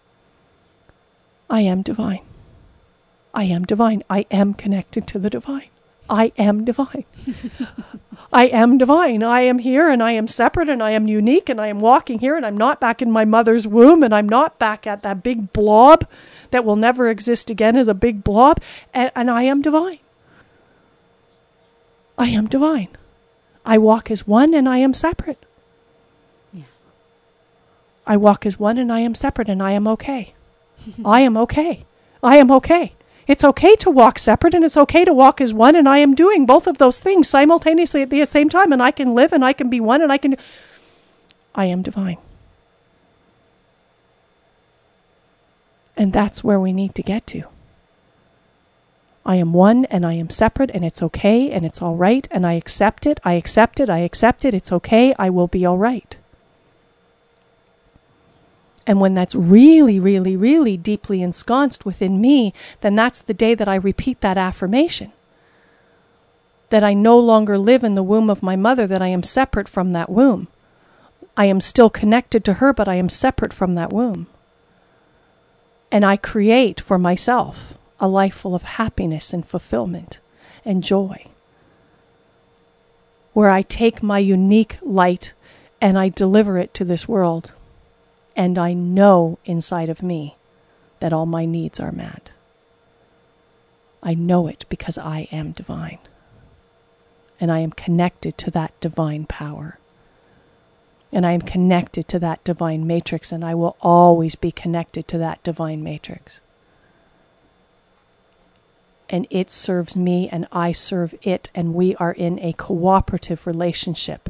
I am divine. I am divine. I am connected to the divine. I am divine. I am divine. I am here and I am separate and I am unique and I am walking here and I'm not back in my mother's womb and I'm not back at that big blob that will never exist again as a big blob, and, and I am divine. I am divine. I walk as one and I am separate.
Yeah.
I walk as one and I am separate and I am okay. I am okay. I am okay. It's okay to walk separate and it's okay to walk as one, and I am doing both of those things simultaneously at the same time, and I can live and I can be one and I can... I am divine. And that's where we need to get to. I am one and I am separate and it's okay and it's all right and I accept it. I accept it. I accept it. It's okay. I will be all right. And when that's really, really, really deeply ensconced within me, then that's the day that I repeat that affirmation. That I no longer live in the womb of my mother, that I am separate from that womb. I am still connected to her, but I am separate from that womb. And I create for myself a life full of happiness and fulfillment and joy, where I take my unique light and I deliver it to this world. And I know inside of me that all my needs are met. I know it because I am divine. And I am connected to that divine power. And I am connected to that divine matrix, and I will always be connected to that divine matrix. And it serves me and I serve it, and we are in a cooperative relationship.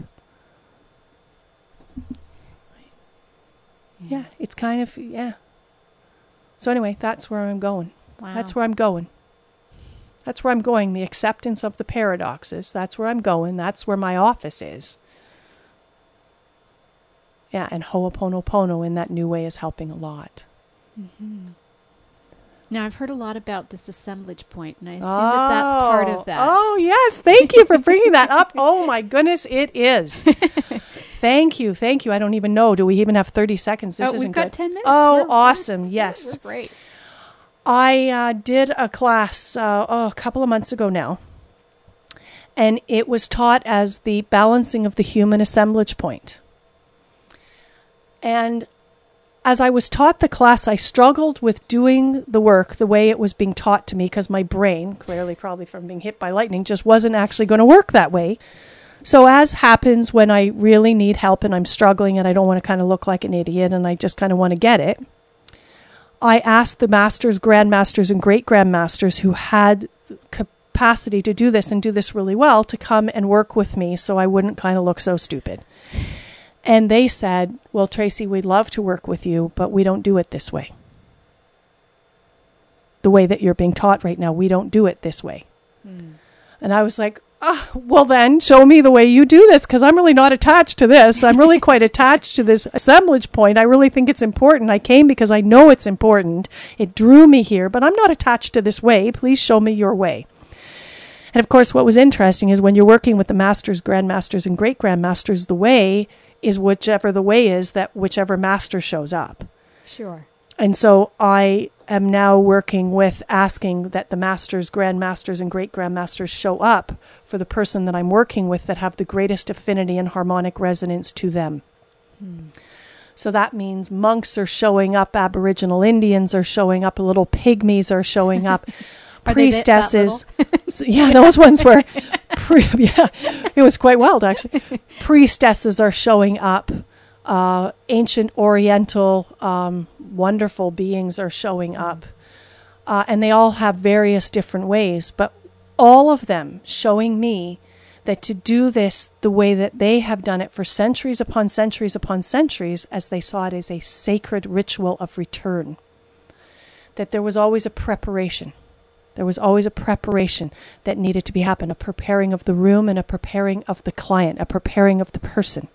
Yeah, it's kind of, yeah. So anyway, that's where I'm going.
Wow.
That's where I'm going. That's where I'm going. The acceptance of the paradoxes. That's where I'm going. That's where my office is. Yeah, and Ho'oponopono in that new way is helping a lot.
Mm-hmm. Now, I've heard a lot about this assemblage point, and I assume oh, that that's part of that.
Oh, yes. Thank you for bringing that up. Oh, my goodness, it is. Thank you. Thank you. I don't even know. Do we even have thirty seconds? This
oh,
isn't
we've got
good.
ten minutes.
Oh,
we're,
awesome.
We're,
yes.
We're great.
I uh, did a class uh, oh, a couple of months ago now, and it was taught as the balancing of the human assemblage point. And as I was taught the class, I struggled with doing the work the way it was being taught to me, because my brain, clearly probably from being hit by lightning, just wasn't actually going to work that way. So as happens when I really need help and I'm struggling and I don't want to kind of look like an idiot and I just kind of want to get it, I asked the masters, grandmasters, and great-grandmasters who had capacity to do this and do this really well to come and work with me so I wouldn't kind of look so stupid. And they said, well, Tracy, we'd love to work with you, but we don't do it this way. The way that you're being taught right now, we don't do it this way. Mm. And I was like, oh, well then, show me the way you do this, because I'm really not attached to this. I'm really quite attached to this assemblage point. I really think it's important. I came because I know it's important. It drew me here, but I'm not attached to this way. Please show me your way. And of course, what was interesting is when you're working with the masters, grandmasters, and great-grandmasters, the way is whichever the way is that whichever master shows up.
Sure.
And so I am now working with asking that the masters, grandmasters, and great-grandmasters show up for the person that I'm working with that have the greatest affinity and harmonic resonance to them. Hmm. So that means monks are showing up, Aboriginal Indians are showing up, little pygmies are showing up, priestesses. So, yeah, those ones were, pre- yeah, it was quite wild actually. Priestesses are showing up. Uh, ancient Oriental, um, wonderful beings are showing up. Uh, and they all have various different ways, but all of them showing me that to do this the way that they have done it for centuries upon centuries upon centuries, as they saw it as a sacred ritual of return, that there was always a preparation. There was always a preparation that needed to be happen, a preparing of the room and a preparing of the client, a preparing of the person.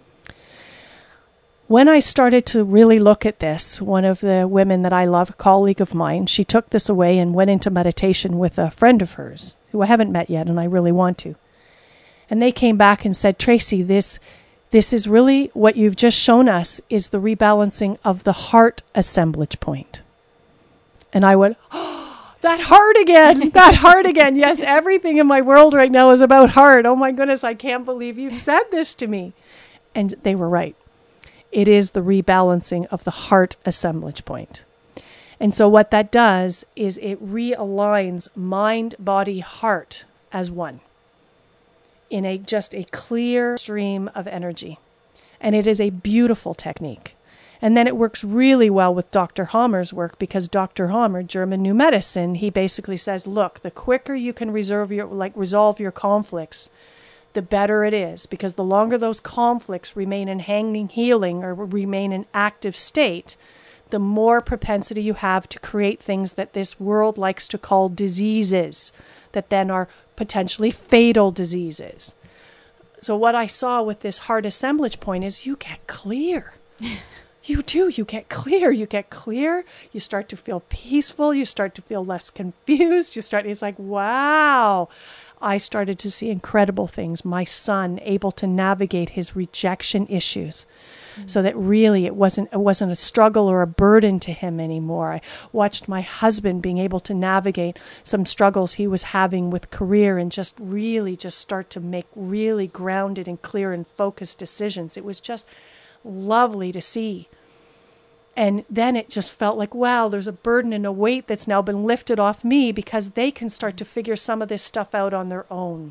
When I started to really look at this, one of the women that I love, a colleague of mine, she took this away and went into meditation with a friend of hers, who I haven't met yet and I really want to. And they came back and said, Tracy, this, this is really what you've just shown us is the rebalancing of the heart assemblage point. And I went, oh, that heart again, that heart again. Yes, everything in my world right now is about heart. Oh my goodness, I can't believe you've said this to me. And they were right. It is the rebalancing of the heart assemblage point. And so what that does is it realigns mind, body, heart as one in a just a clear stream of energy. And it is a beautiful technique. And then it works really well with Doctor Hamer's work, because Doctor Hamer, German New Medicine, he basically says, look, the quicker you can resolve your, like resolve your conflicts, the better it is, because the longer those conflicts remain in hanging healing or remain in active state, the more propensity you have to create things that this world likes to call diseases, that then are potentially fatal diseases. So what I saw with this heart assemblage point is you get clear. You do. You get clear. You get clear. You start to feel peaceful. You start to feel less confused. You start, it's like, wow. I started to see incredible things. My son able to navigate his rejection issues, mm-hmm. so that really it wasn't it wasn't a struggle or a burden to him anymore. I watched my husband being able to navigate some struggles he was having with career and just really just start to make really grounded and clear and focused decisions. It was just lovely to see. And then it just felt like, wow, there's a burden and a weight that's now been lifted off me, because they can start to figure some of this stuff out on their own.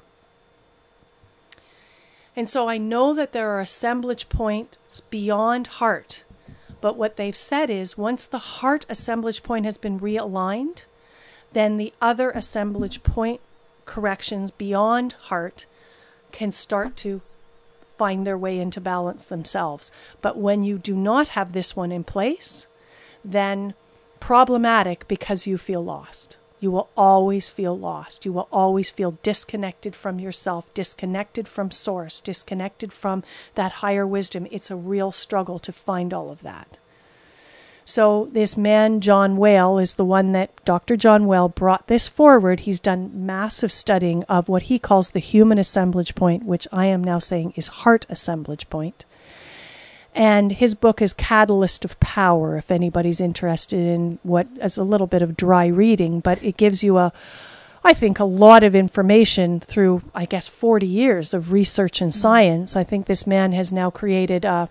And so I know that there are assemblage points beyond heart. But what they've said is once the heart assemblage point has been realigned, then the other assemblage point corrections beyond heart can start to find their way into balance themselves. But when you do not have this one in place, then problematic, because you feel lost. You will always feel lost. You will always feel disconnected from yourself, disconnected from source, disconnected from that higher wisdom. It's a real struggle to find all of that. So this man, John Whale, is the one that Doctor John Whale brought this forward. He's done massive studying of what he calls the human assemblage point, which I am now saying is heart assemblage point. And his book is Catalyst of Power, if anybody's interested in what is a little bit of dry reading, but it gives you a, I think, a lot of information through, I guess, forty years of research and science. I think this man has now created a,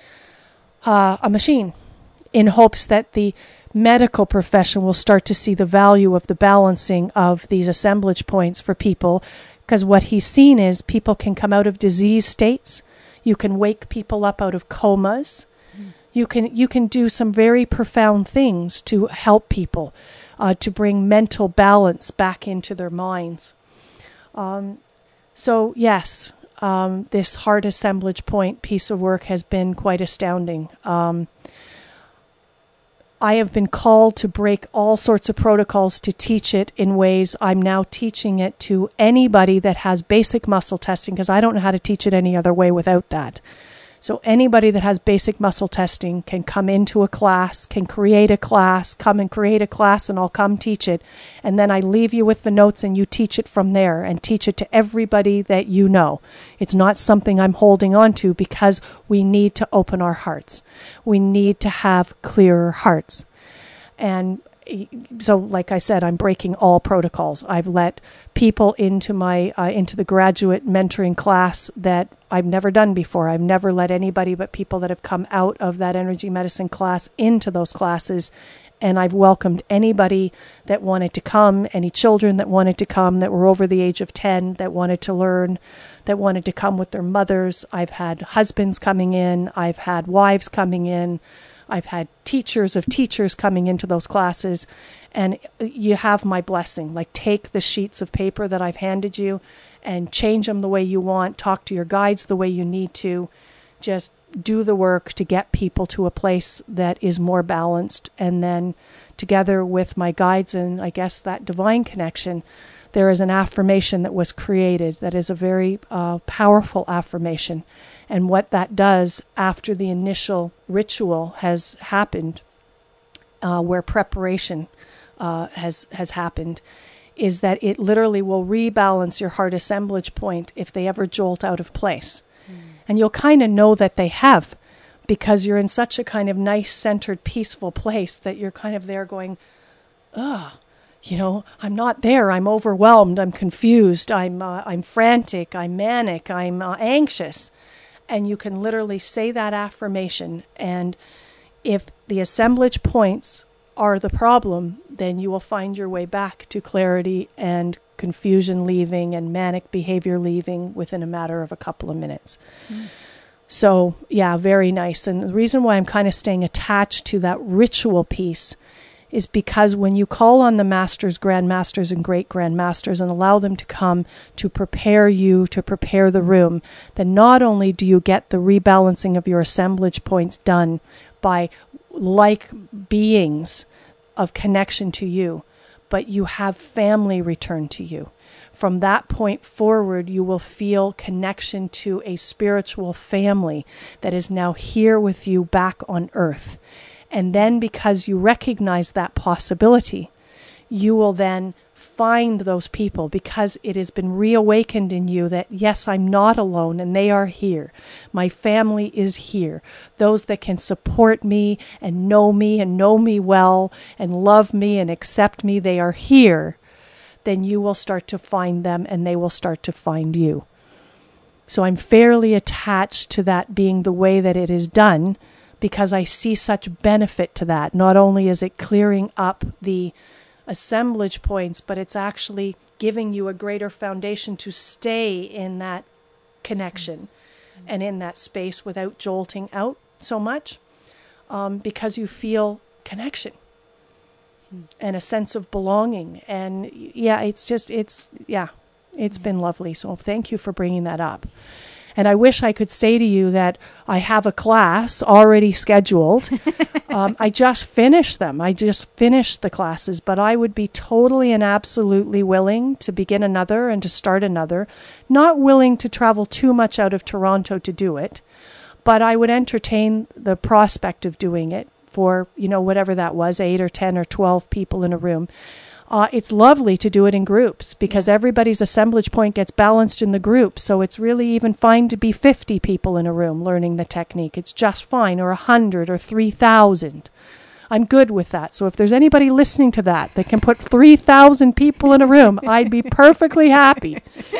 a, a machine in hopes that the medical profession will start to see the value of the balancing of these assemblage points for people. Because what he's seen is people can come out of disease states. You can wake people up out of comas. Mm. You can you can do some very profound things to help people, uh, to bring mental balance back into their minds. Um, so yes, um, this heart assemblage point piece of work has been quite astounding. Um, I have been called to break all sorts of protocols to teach it in ways. I'm now teaching it to anybody that has basic muscle testing, because I don't know how to teach it any other way without that. So anybody that has basic muscle testing can come into a class, can create a class, come and create a class, and I'll come teach it. And then I leave you with the notes and you teach it from there and teach it to everybody that you know. It's not something I'm holding on to, because we need to open our hearts. We need to have clearer hearts. And so, like I said, I'm breaking all protocols. I've let people into my uh, into the graduate mentoring class that I've never done before. I've never let anybody but people that have come out of that energy medicine class into those classes. And I've welcomed anybody that wanted to come, any children that wanted to come, that were over the age of ten, that wanted to learn, that wanted to come with their mothers. I've had husbands coming in. I've had wives coming in. I've had teachers of teachers coming into those classes, and you have my blessing. Like, take the sheets of paper that I've handed you and change them the way you want. Talk to your guides the way you need to. Just do the work to get people to a place that is more balanced. And then together with my guides and I guess that divine connection, there is an affirmation that was created that is a very uh, powerful affirmation. And what that does after the initial ritual has happened, uh, where preparation uh, has has happened, is that it literally will rebalance your heart assemblage point if they ever jolt out of place. Mm. And you'll kind of know that they have, because you're in such a kind of nice, centered, peaceful place that you're kind of there going, ugh. You know, I'm not there. I'm overwhelmed. I'm confused. I'm uh, I'm frantic. I'm manic. I'm uh, anxious. And you can literally say that affirmation. And if the assemblage points are the problem, then you will find your way back to clarity and confusion leaving and manic behavior leaving within a matter of a couple of minutes.
Mm.
So, yeah, very nice. And the reason why I'm kind of staying attached to that ritual piece is because when you call on the masters, grandmasters, and great grandmasters and allow them to come to prepare you, to prepare the room, then not only do you get the rebalancing of your assemblage points done by like beings of connection to you, but you have family return to you. From that point forward, you will feel connection to a spiritual family that is now here with you back on earth. And then because you recognize that possibility, you will then find those people because it has been reawakened in you that, yes, I'm not alone and they are here. My family is here. Those that can support me and know me and know me well and love me and accept me, they are here. Then you will start to find them and they will start to find you. So I'm fairly attached to that being the way that it is done, because I see such benefit to that. Not only is it clearing up the assemblage points, but it's actually giving you a greater foundation to stay in that connection space. And in that space without jolting out so much, um, because you feel connection hmm. and a sense of belonging. And yeah, it's just, it's, yeah, it's yeah. been lovely. So thank you for bringing that up. And I wish I could say to you that I have a class already scheduled. um, I just finished them. I just finished the classes, but I would be totally and absolutely willing to begin another and to start another. Not willing to travel too much out of Toronto to do it, but I would entertain the prospect of doing it for, you know, whatever that was, eight or ten or twelve people in a room. Uh, it's lovely to do it in groups because everybody's assemblage point gets balanced in the group. So it's really even fine to be fifty people in a room learning the technique. It's just fine, or one hundred or three thousand. I'm good with that. So if there's anybody listening to that that can put three thousand people in a room, I'd be perfectly happy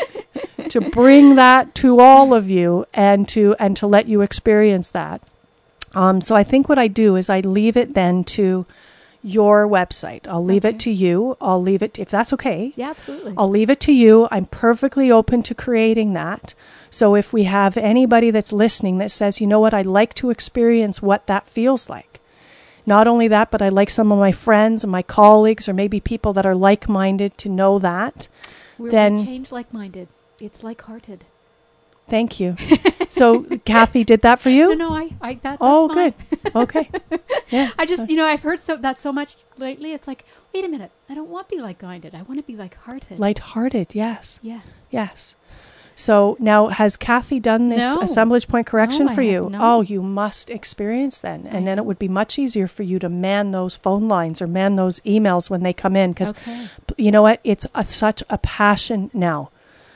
to bring that to all of you and to and to let you experience that. Um, so I think what I do is I leave it then to your website. I'll leave okay. it to you. I'll leave it, if that's okay.
Yeah, absolutely.
I'll leave it to you. I'm perfectly open to creating that. So if we have anybody that's listening that says, you know what, I'd like to experience what that feels like. Not only that, but I'd like some of my friends and my colleagues or maybe people that are like-minded to know that.
We're
then
change like-minded. It's like-hearted.
Thank you. So Kathy did that for you?
No, no, I, I that, that's
Oh,
mine.
good. Okay. Yeah.
I just, you know, I've heard so that so much lately. It's like, wait a minute, I don't want to be like-minded. I want to be like-hearted.
Light-hearted, yes.
Yes.
Yes. So now, has Kathy done this
no.
assemblage point correction
no,
for
I
you?
Have, no.
Oh, you must experience then. And I then it would be much easier for you to man those phone lines or man those emails when they come in. Because,
okay.
you know what? It's a, such a passion now.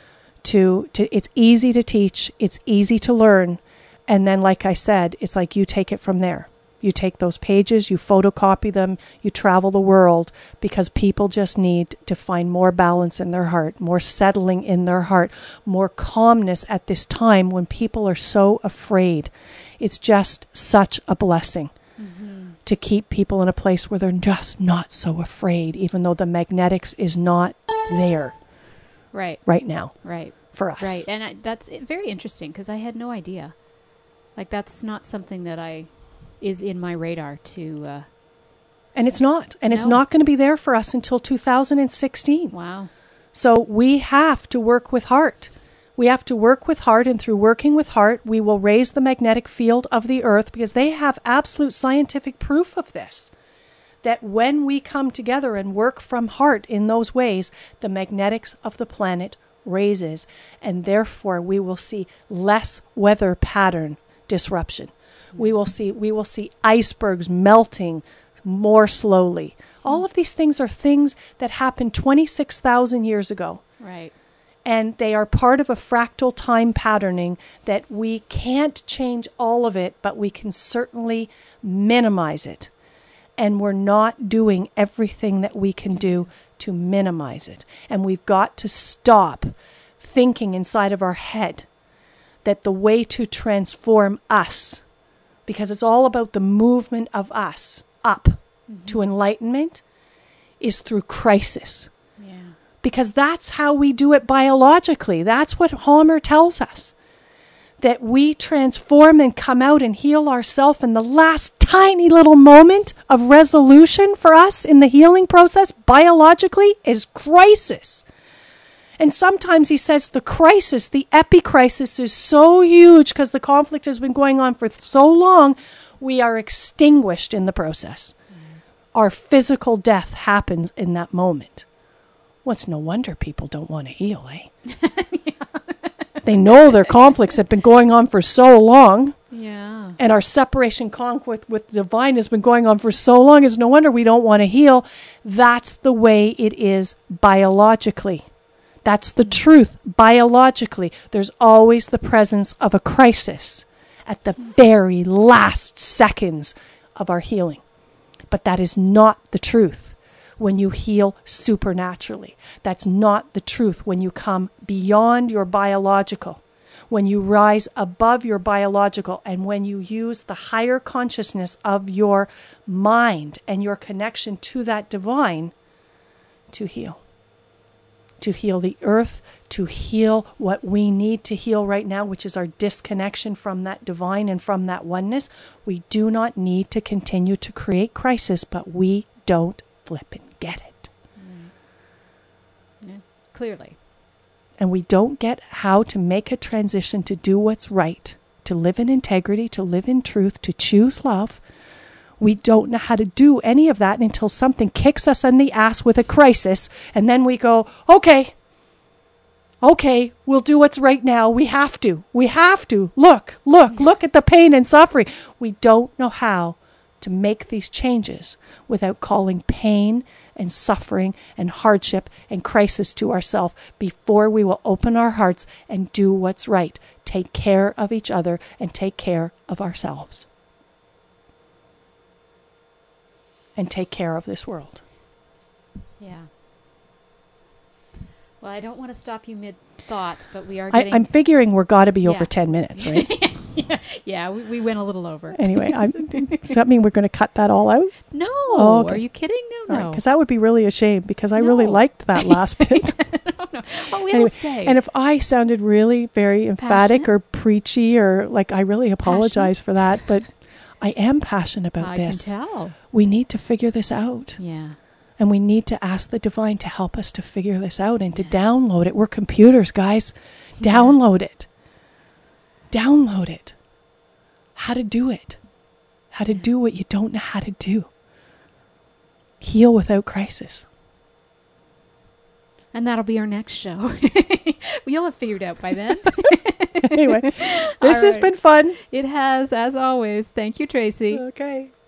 To, to It's easy to teach. It's easy to learn. And then, like I said, it's like you take it from there. You take those pages, you photocopy them, you travel the world, because people just need to find more balance in their heart, more settling in their heart, more calmness at this time when people are so afraid. It's just such a blessing mm-hmm. to keep people in a place where they're just not so afraid, even though the magnetics is not there
right,
right now
right,
for us.
Right, and I, that's very interesting because I had no idea. Like, that's not something that I... is in my radar to... Uh,
and it's not. And no. It's not going to be there for us until two thousand sixteen.
Wow.
So we have to work with heart. We have to work with heart, and through working with heart, we will raise the magnetic field of the earth, because they have absolute scientific proof of this. That when we come together and work from heart in those ways, the magnetics of the planet raises, and therefore we will see less weather pattern disruption. We will see we will see icebergs melting more slowly. All of these things are things that happened twenty-six thousand years ago.
Right.
And they are part of a fractal time patterning that we can't change all of it, but we can certainly minimize it. And we're not doing everything that we can do to minimize it. And we've got to stop thinking inside of our head that the way to transform us, because it's all about the movement of us up mm-hmm. to enlightenment, is through crisis.
Yeah.
because that's how we do it biologically. That's what Halmer tells us. That we transform and come out and heal ourselves, and the last tiny little moment of resolution for us in the healing process biologically is crisis. And sometimes he says the crisis, the epicrisis, is so huge because the conflict has been going on for so long, we are extinguished in the process. Mm. Our physical death happens in that moment. Well, it's no wonder people don't want to heal, eh? Yeah. They know their conflicts have been going on for so long.
Yeah.
And our separation conflict with the divine has been going on for so long. It's no wonder we don't want to heal. That's the way it is biologically. That's the truth. Biologically, there's always the presence of a crisis at the very last seconds of our healing. But that is not the truth when you heal supernaturally. That's not the truth when you come beyond your biological, when you rise above your biological, and when you use the higher consciousness of your mind and your connection to that divine to heal. To heal the earth, to heal what we need to heal right now, which is our disconnection from that divine and from that oneness. We do not need to continue to create crisis, but we don't flip and get it.
Mm. Yeah, clearly.
And we don't get how to make a transition to do what's right, to live in integrity, to live in truth, to choose love. We don't know how to do any of that until something kicks us in the ass with a crisis. And then we go, okay, okay, we'll do what's right now. We have to. We have to. Look, look, look at the pain and suffering. We don't know how to make these changes without calling pain and suffering and hardship and crisis to ourselves before we will open our hearts and do what's right. Take care of each other and take care of ourselves. And take care of this world.
Yeah. Well, I don't want to stop you mid-thought, but we are getting...
I, I'm figuring we're got to be
yeah.
over ten minutes, right?
yeah, yeah we, we went a little over.
Anyway, I'm, does that mean we're going to cut that all out?
No.
Oh, okay.
Are you kidding? No, no.
Because right, that would be really a shame, because I
no.
really liked that last bit.
no, no. Oh, we'll
anyway,
stay.
And if I sounded really very emphatic Passionate? or preachy or like, I really apologize Passionate? for that, but I am passionate about
I
this.
I can tell.
We need to figure this out.
Yeah.
And we need to ask the divine to help us to figure this out and to yeah. download it. We're computers, guys. Yeah. Download it. Download it. How to do it. How to do what you don't know how to do. Heal without crisis.
And that'll be our next show. You'll have figured out by then.
Anyway, this All has right. been fun.
It has, as always. Thank you, Tracy.
Okay.